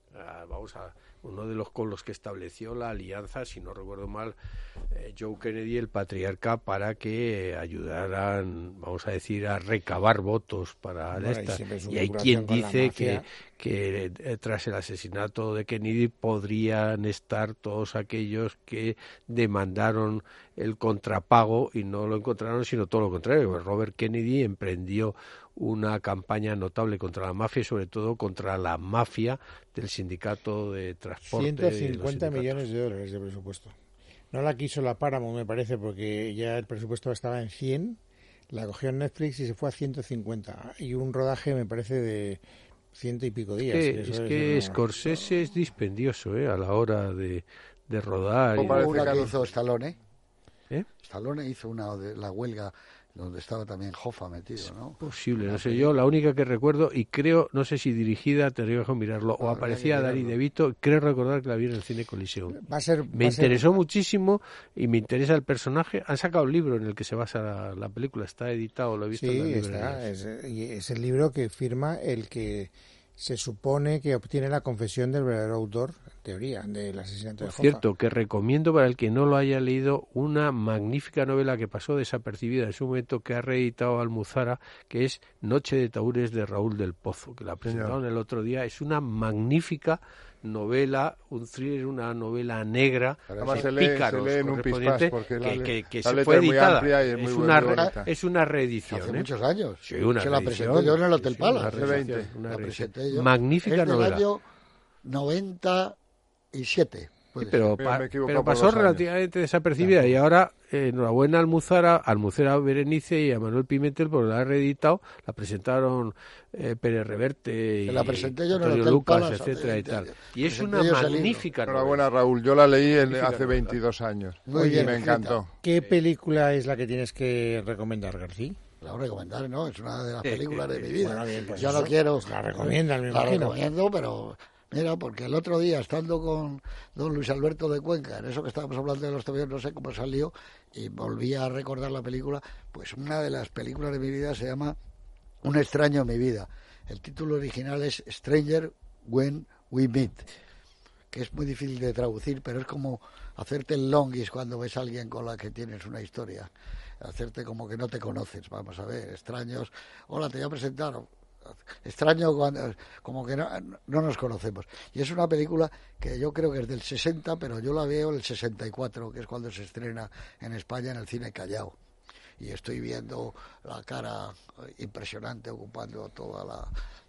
uno de los con los que estableció la alianza, si no recuerdo mal, Joe Kennedy, el patriarca, para que ayudaran, vamos a decir, a recabar votos para esta. Y hay quien dice que tras el asesinato de Kennedy podrían estar todos aquellos que demandaron el contrapago y no lo encontraron, sino todo lo contrario. Robert Kennedy emprendió una campaña notable contra la mafia y sobre todo contra la mafia del sindicato de transporte. 150 millones de dólares de presupuesto. No la quiso la Paramount, me parece, porque ya el presupuesto estaba en 100, la cogió en Netflix y se fue a 150. Y un rodaje, me parece, de 100 y pico días. Es que Scorsese es dispendioso a la hora de rodar. Hubo una que hizo Stallone, Stallone hizo una de la huelga donde estaba también Hoffa metido, ¿no? Posible, no sé yo, la única que recuerdo, y creo, no sé si dirigida, te dejo mirarlo, o aparecía Dani De Vito, creo recordar que la vi en el cine Coliseum. Me interesó muchísimo y me interesa el personaje. Han sacado un libro en el que se basa la película, está editado, lo he visto en la librería. Es el libro que firma el que se supone que obtiene la confesión del verdadero autor, en teoría, del asesinato de Hoffa. Cierto, que recomiendo para el que no lo haya leído una magnífica novela que pasó desapercibida en su momento, que ha reeditado Almuzara, que es Noche de Tahúres de Raúl del Pozo, que la presentaron el otro día. Es una magnífica novela, un thriller, una novela negra, pícaros, en un pispás, que se fue editada. Es una reedición. Hace muchos años. Sí, una se la presenté yo en el Hotel Palace. Magnífica novela. 97. Sí, pero pasó relativamente desapercibida, claro. Y ahora enhorabuena a Almudena Berenice y a Manuel Pimentel por la reeditado. La presentaron Pérez Reverte y la presenté yo, Antonio Lucas, etcétera y tal. Y es una magnífica novela. Enhorabuena, Raúl. Yo la leí hace 22 años. Muy bien, me encantó. ¿Qué película es la que tienes que recomendar, García? La recomendar, ¿no? Es una de las películas de mi vida. Bueno, bien, pues yo no quiero... La recomiendan, me imagino. La recomiendo, pero... Mira, porque el otro día, estando con don Luis Alberto de Cuenca, en eso que estábamos hablando de los tobillos, no sé cómo salió, y volví a recordar la película, pues una de las películas de mi vida se llama Un extraño en mi vida. El título original es Stranger When We Meet, que es muy difícil de traducir, pero es como hacerte el longis cuando ves a alguien con la que tienes una historia, hacerte como que no te conoces, vamos a ver, extraños, hola, te voy a presentar... Extraño cuando, como que no nos conocemos. Y es una película que yo creo que es del 60, pero yo la veo en el 64, que es cuando se estrena en España en el Cine Callao. Y estoy viendo la cara impresionante ocupando toda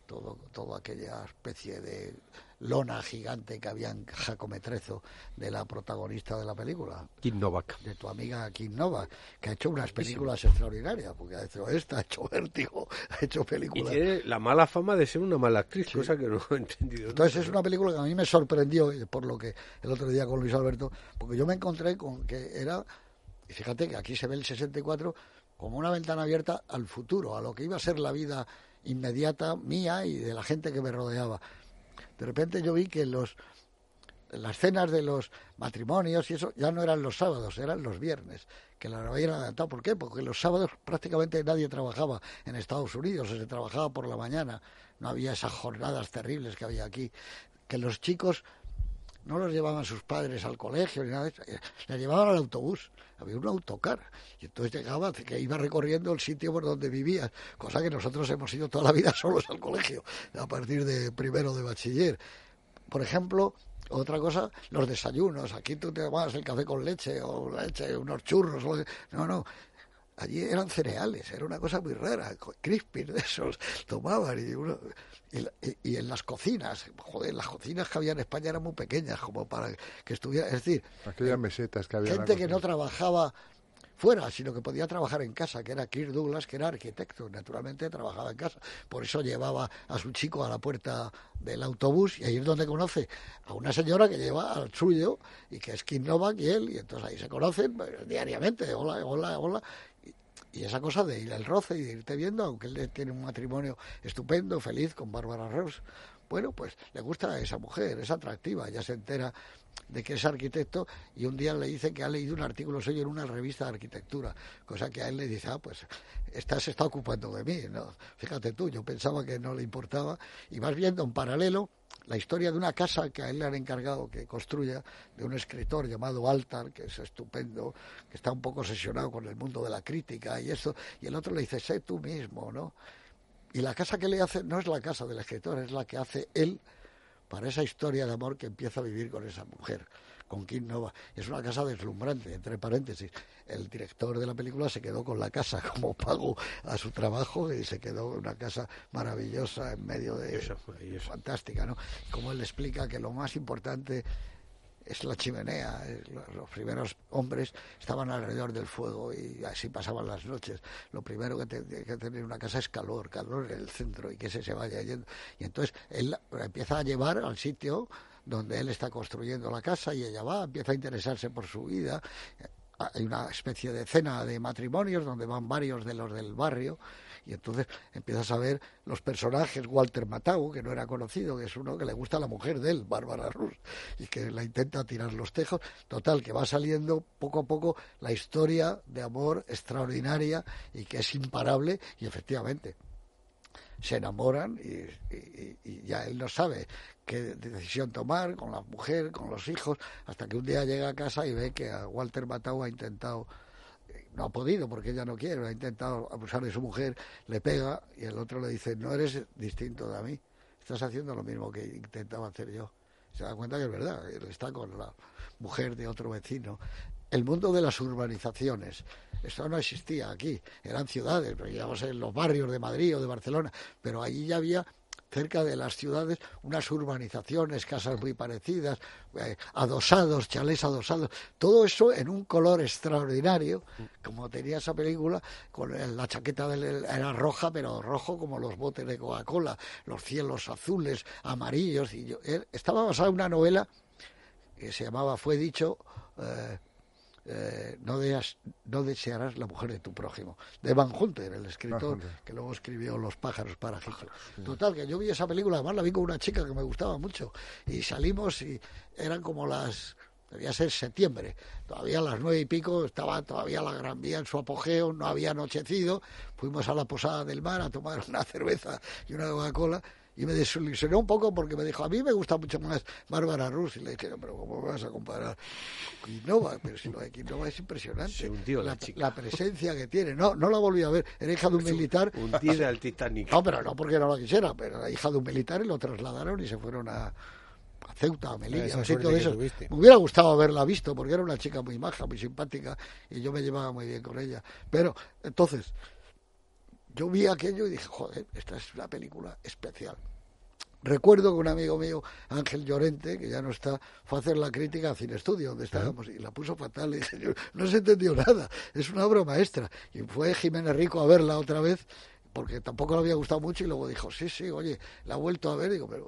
aquella especie de lona gigante que había en Jacometrezo de la protagonista de la película, Kim Novak, de tu amiga Kim Novak, que ha hecho unas películas extraordinarias, porque ha hecho esta, ha hecho Vértigo, ha hecho películas. Y tiene la mala fama de ser una mala actriz, sí. Cosa que no he entendido. Entonces es una película que a mí me sorprendió, por lo que el otro día con Luis Alberto, porque yo me encontré con que era, y fíjate que aquí se ve el 64 como una ventana abierta al futuro, a lo que iba a ser la vida inmediata mía y de la gente que me rodeaba. De repente yo vi que las cenas de los matrimonios y eso ya no eran los sábados, eran los viernes, que la habían adaptado. ¿Por qué? Porque los sábados prácticamente nadie trabajaba en Estados Unidos, se trabajaba por la mañana, no había esas jornadas terribles que había aquí, que los chicos no los llevaban sus padres al colegio ni nada de eso, les llevaban al autobús, había un autocar, y entonces llegaba, que iba recorriendo el sitio por donde vivías, cosa que nosotros hemos ido toda la vida solos al colegio, a partir de primero de bachiller. Por ejemplo, otra cosa, los desayunos, aquí tú te tomabas el café con leche, o leche, unos churros, no, allí eran cereales, era una cosa muy rara, crispies de esos tomaban, y en las cocinas, joder, las cocinas que había en España eran muy pequeñas, como para que estuviera, es decir, aquellas mesetas que había, gente que no trabajaba fuera, sino que podía trabajar en casa, que era Kirk Douglas, que era arquitecto, naturalmente trabajaba en casa, por eso llevaba a su chico a la puerta del autobús, y ahí es donde conoce a una señora que lleva al suyo, y que es Kim Novak y él, y entonces ahí se conocen diariamente, hola, y esa cosa de ir al roce y de irte viendo, aunque él tiene un matrimonio estupendo, feliz, con Bárbara Rose, bueno, pues le gusta a esa mujer, es atractiva, ya se entera de que es arquitecto, y un día le dice que ha leído un artículo suyo en una revista de arquitectura, cosa que a él le dice, pues se está ocupando de mí, ¿no? Fíjate tú, yo pensaba que no le importaba, y vas viendo en paralelo la historia de una casa que a él le han encargado que construya, de un escritor llamado Altar, que es estupendo, que está un poco obsesionado con el mundo de la crítica y eso, y el otro le dice, sé tú mismo, ¿no? Y la casa que le hace no es la casa del escritor, es la que hace él para esa historia de amor que empieza a vivir con esa mujer, con Kim Novak. Es una casa deslumbrante, entre paréntesis. El director de la película se quedó con la casa como pago a su trabajo, y se quedó una casa maravillosa en medio de... fantástica, ¿no? Como él explica que lo más importante es la chimenea. Los primeros hombres estaban alrededor del fuego y así pasaban las noches. Lo primero que tiene que tener una casa es calor en el centro, y que ese se vaya yendo. Y entonces él empieza a llevar al sitio donde él está construyendo la casa, y ella empieza a interesarse por su vida. Hay una especie de cena de matrimonios donde van varios de los del barrio, y entonces empiezas a ver los personajes. Walter Matthau, que no era conocido, que es uno que le gusta a la mujer de él, Bárbara Rus, y que la intenta tirar los tejos. Total, que va saliendo poco a poco la historia de amor extraordinaria y que es imparable, y efectivamente se enamoran, y ya él no sabe qué decisión tomar con la mujer, con los hijos, hasta que un día llega a casa y ve que a Walter Matthau ha intentado, no ha podido porque ella no quiere, ha intentado abusar de su mujer, le pega, y el otro le dice, no eres distinto de mí, estás haciendo lo mismo que intentaba hacer yo. Se da cuenta que es verdad, él está con la mujer de otro vecino. El mundo de las urbanizaciones, eso no existía aquí, eran ciudades, digamos en los barrios de Madrid o de Barcelona, pero allí ya había cerca de las ciudades, unas urbanizaciones, casas muy parecidas, adosados, chalés adosados, todo eso en un color extraordinario, como tenía esa película, con la chaqueta era roja, pero rojo como los botes de Coca-Cola, los cielos azules, amarillos, y estaba basada en una novela que se llamaba Fue dicho... no desearás la mujer de tu prójimo, de Van Hunter, el escritor que luego escribió Los pájaros parásitos. Total, que yo vi esa película, además la vi con una chica que me gustaba mucho, y salimos y eran como debía ser septiembre, todavía a las 9:00 estaba todavía la Gran Vía en su apogeo, no había anochecido, fuimos a la Posada del Mar a tomar una cerveza y una Coca-Cola, y me desilusionó un poco porque me dijo, a mí me gusta mucho más Bárbara Rus, y le dije, no, pero ¿cómo me vas a comparar con Quinova? Pero si lo de Quinova es impresionante, la presencia que tiene. No la volví a ver, era hija de un militar. Hundida al Titanic. No, pero no porque no la quisiera, pero era hija de un militar y lo trasladaron y se fueron a Ceuta, a Melilla, un sitio de eso. Me hubiera gustado haberla visto porque era una chica muy maja, muy simpática, y yo me llevaba muy bien con ella. Pero, entonces... yo vi aquello y dije, joder, esta es una película especial. Recuerdo que un amigo mío, Ángel Llorente, que ya no está, fue a hacer la crítica a Cine Estudio, donde estábamos, y la puso fatal. Y dije, no se entendió nada, es una obra maestra. Y fue Jiménez Rico a verla otra vez, porque tampoco le había gustado mucho, y luego dijo, sí, oye, la ha vuelto a ver. Digo, pero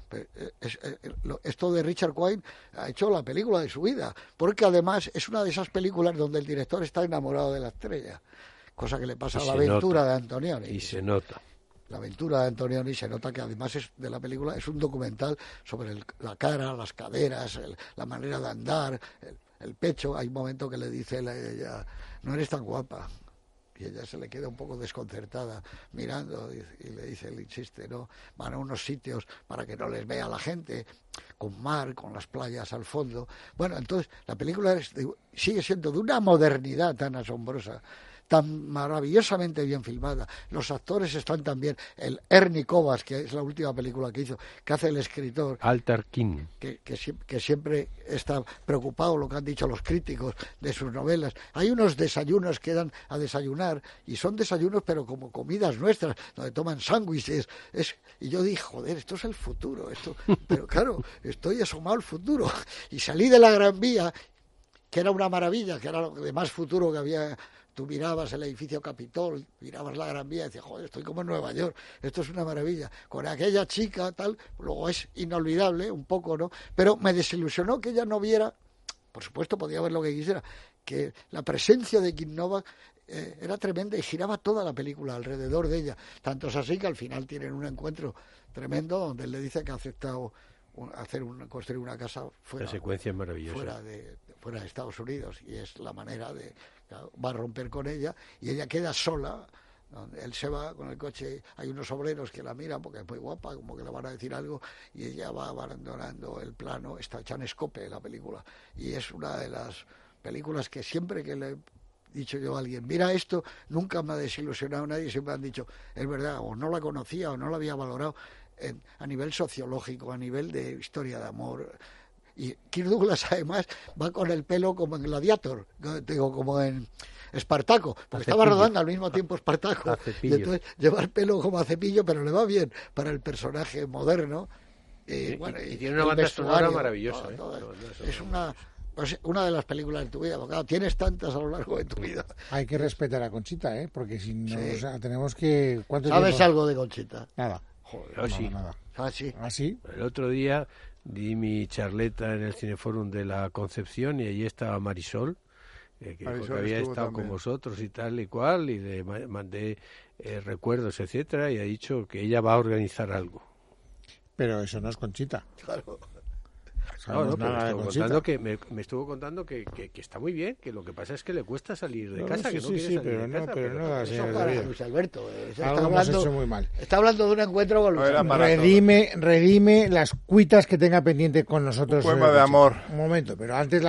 esto de Richard Quine ha hecho la película de su vida, porque además es una de esas películas donde el director está enamorado de la estrella. Cosa que le pasa a La aventura de Antonioni. Y se nota. La aventura de Antonioni se nota que además de la película es un documental sobre la cara, las caderas, la manera de andar, el pecho. Hay un momento que le dice a ella, no eres tan guapa. Y ella se le queda un poco desconcertada mirando y le dice, él insiste, ¿no? Van a unos sitios para que no les vea la gente, con mar, con las playas al fondo. Bueno, entonces la película sigue siendo de una modernidad tan asombrosa, tan maravillosamente bien filmada. Los actores están también. El Ernie Kovas, que es la última película que hizo, que hace el escritor. Altar King. Que siempre está preocupado, lo que han dicho los críticos de sus novelas. Hay unos desayunos que dan a desayunar, y son desayunos pero como comidas nuestras, donde toman sándwiches. Y yo dije, joder, esto es el futuro. Pero claro, estoy asomado al futuro. Y salí de la Gran Vía, que era una maravilla, que era lo de más futuro que había. Tú mirabas el edificio Capitol, mirabas la Gran Vía y decías, joder, estoy como en Nueva York, esto es una maravilla. Con aquella chica, tal, luego es inolvidable, un poco, ¿no? Pero me desilusionó que ella no viera, por supuesto podía ver lo que quisiera, que la presencia de Quinova era tremenda y giraba toda la película alrededor de ella. Tanto es así que al final tienen un encuentro tremendo donde él le dice que ha aceptado construir una casa fuera, la secuencia es maravillosa, fuera de Estados Unidos, y es la manera de, va a romper con ella, y ella queda sola. Él se va con el coche, hay unos obreros que la miran porque es muy guapa, como que le van a decir algo, y ella va abandonando el plano. Está hecha en escope la película, y es una de las películas que siempre que le he dicho yo a alguien, mira esto, nunca me ha desilusionado nadie, siempre han dicho, es verdad, o no la conocía o no la había valorado. A nivel sociológico, a nivel de historia de amor. Y Kirk Douglas además va con el pelo como en Gladiator, digo, como en Espartaco, porque estaba rodando al mismo tiempo Espartaco, y entonces lleva el pelo como a cepillo, pero le va bien para el personaje moderno. Y tiene una banda sonora maravillosa. Es una de las películas de tu vida, porque claro, tienes tantas a lo largo de tu vida. Hay que respetar a Conchita, porque si no, o sea, tenemos que... ¿Sabes algo de Conchita? Nada. Joder, nada. ¿Ah, sí? El otro día di mi charleta en el Cineforum de la Concepción y allí estaba Marisol, que había estado también con vosotros y tal y cual, y le mandé recuerdos, etcétera, y ha dicho que ella va a organizar algo. Pero eso no es Conchita. Claro. No, me estuvo contando que está muy bien, que lo que pasa es que le cuesta salir de casa, que no quiere salir de casa. Pero no, señor para Luis Alberto. Algo hemos hecho muy mal. Está hablando de un encuentro con Luis Alberto. Redime las cuitas que tenga pendiente con nosotros. Un poema de amor. Un momento, pero antes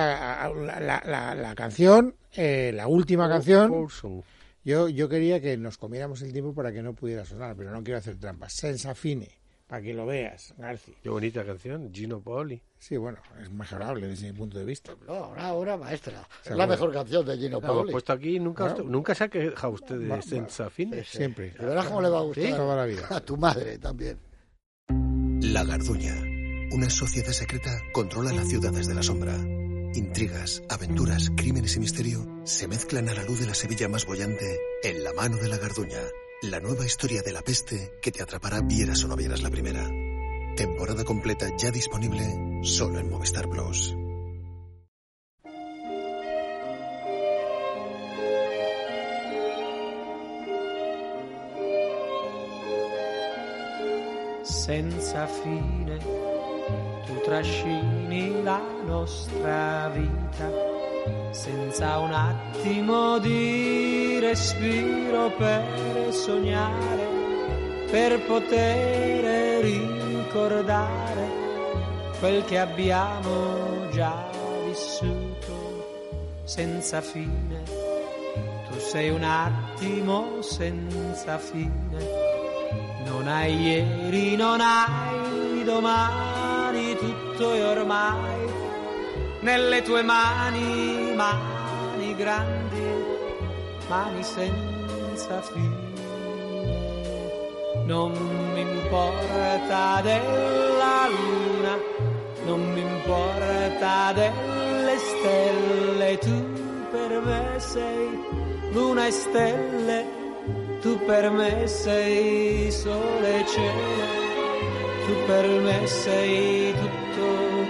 la canción, la última canción, yo quería que nos comiéramos el tiempo para que no pudiera sonar, pero no quiero hacer trampas. Senza fine. Para que lo veas, Garci. Qué bonita canción, Gino Paoli. Sí, bueno, es mejorable desde mi punto de vista. No, una obra maestra. Es la mejor canción de Gino Paoli. Lo he puesto aquí, nunca se ha quejado usted de Senza Fine. Siempre. De verdad, ¿cómo le va a gustar? Toda la vida. A tu madre también. La Garduña. Una sociedad secreta controla las ciudades de la sombra. Intrigas, aventuras, crímenes y misterio se mezclan a la luz de la Sevilla más boyante en La mano de la Garduña. La nueva historia de la peste que te atrapará vieras o no vieras la primera. Temporada completa ya disponible solo en Movistar Plus. Senza fine tu trascini la nostra vita, senza un attimo di respiro per sognare, per poter ricordare quel che abbiamo già vissuto. Senza fine, tu sei un attimo senza fine. Non hai ieri, non hai domani, tutto è ormai nelle tue mani, mani grandi, mani senza fine. Non mi importa della luna, non mi importa delle stelle, tu per me sei luna e stelle. Tu per me sei sole e cielo, tu per me sei tutto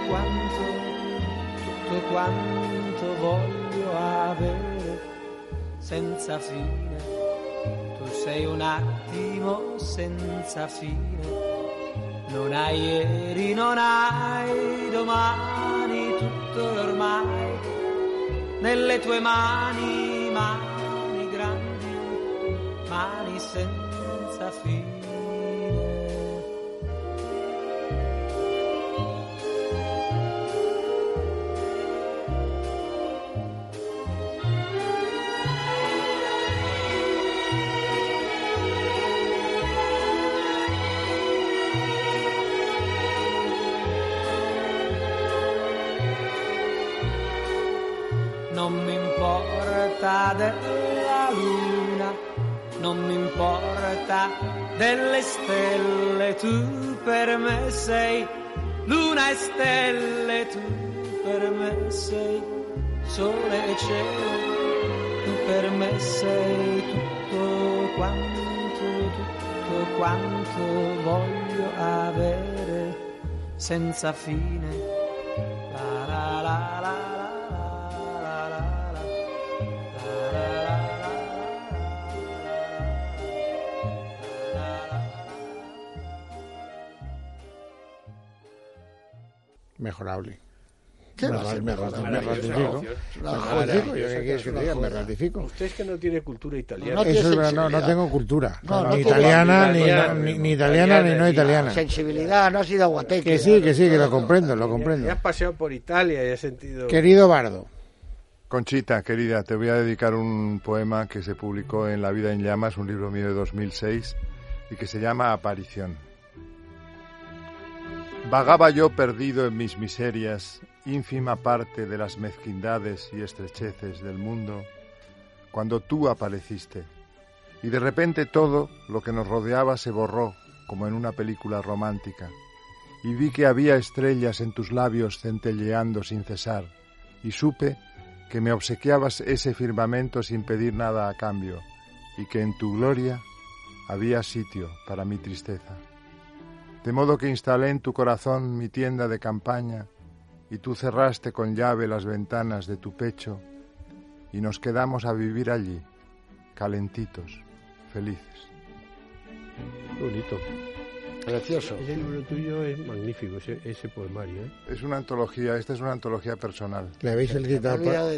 quanto voglio avere, senza fine. Tu sei un attimo senza fine, non hai ieri, non hai domani, tutto ormai nelle tue mani, mani grandi, mani senza fine. Non mi importa della luna, non mi importa delle stelle, tu per me sei luna e stelle, tu per me sei sole e cielo, tu per me sei tutto quanto voglio avere, senza fine. La la la la. Mejorable. ¿Qué Me va a ser ratifico. Me ratifico. Usted es que no tiene cultura italiana. Eso es verdad, no tengo cultura. No, ni no italiana, tiene ni italiana, ni no italiana. Sensibilidad, no ha sido aguateque. Que sí, que lo comprendo. Ya has paseado por Italia y has sentido... Querido Bardo. Conchita, querida, te voy a dedicar un poema que se publicó en La vida en llamas, un libro mío de 2006, y que se llama Aparición. Vagaba yo perdido en mis miserias, ínfima parte de las mezquindades y estrecheces del mundo, cuando tú apareciste, y de repente todo lo que nos rodeaba se borró, como en una película romántica, y vi que había estrellas en tus labios centelleando sin cesar, y supe que me obsequiabas ese firmamento sin pedir nada a cambio, y que en tu gloria había sitio para mi tristeza. De modo que instalé en tu corazón mi tienda de campaña, y tú cerraste con llave las ventanas de tu pecho, y nos quedamos a vivir allí, calentitos, felices. Bonito. Precioso. Ese libro tuyo es magnífico, ese poemario, ¿eh? Es una antología, esta es una antología personal. ¿Le habéis felicitado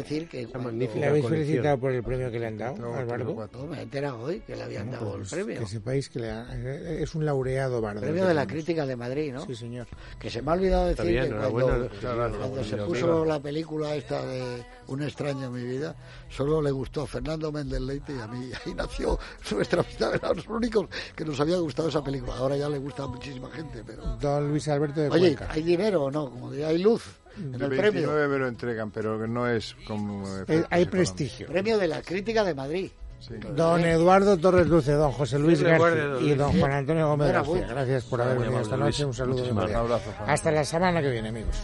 por el premio que le han dado al Bardo? No, me he enterado hoy que le habían dado el premio. Que sepáis que es un laureado Bardo. Premio de la crítica de Madrid, ¿no? Sí, señor. Que se me ha olvidado decir bien, que cuando se puso la película esta de Un extraño en mi vida, solo le gustó a Fernando Méndez Leite y a mí. Ahí nació nuestra amistad, éramos los únicos que nos había gustado esa película. Ahora ya le gusta a muchísima gente, pero... Don Luis Alberto de Oye, Cuenca. ¿hay dinero o no? Como diría, ¿hay luz en el premio? 29 me lo entregan, pero no es como... Hay prestigio. Premio de la crítica de Madrid. Sí. Don Eduardo Torres Luce, don José Luis García y don Juan Antonio Gómez García. Gracias por haber venido esta noche. Un saludo. Hasta la semana que viene, amigos.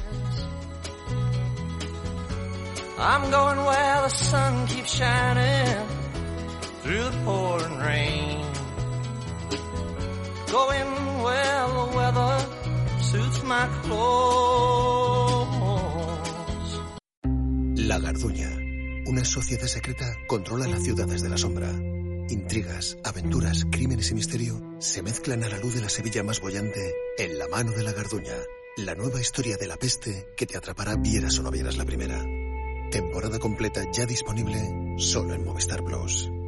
I'm going where the sun keeps shining through the pouring rain. Going where the weather suits my clothes. La Garduña. Una sociedad secreta controla las ciudades de la sombra. Intrigas, aventuras, crímenes y misterio se mezclan a la luz de la Sevilla más boyante en La mano de la Garduña. La nueva historia de la peste que te atrapará vieras o no vieras la primera. Temporada completa ya disponible solo en Movistar Plus.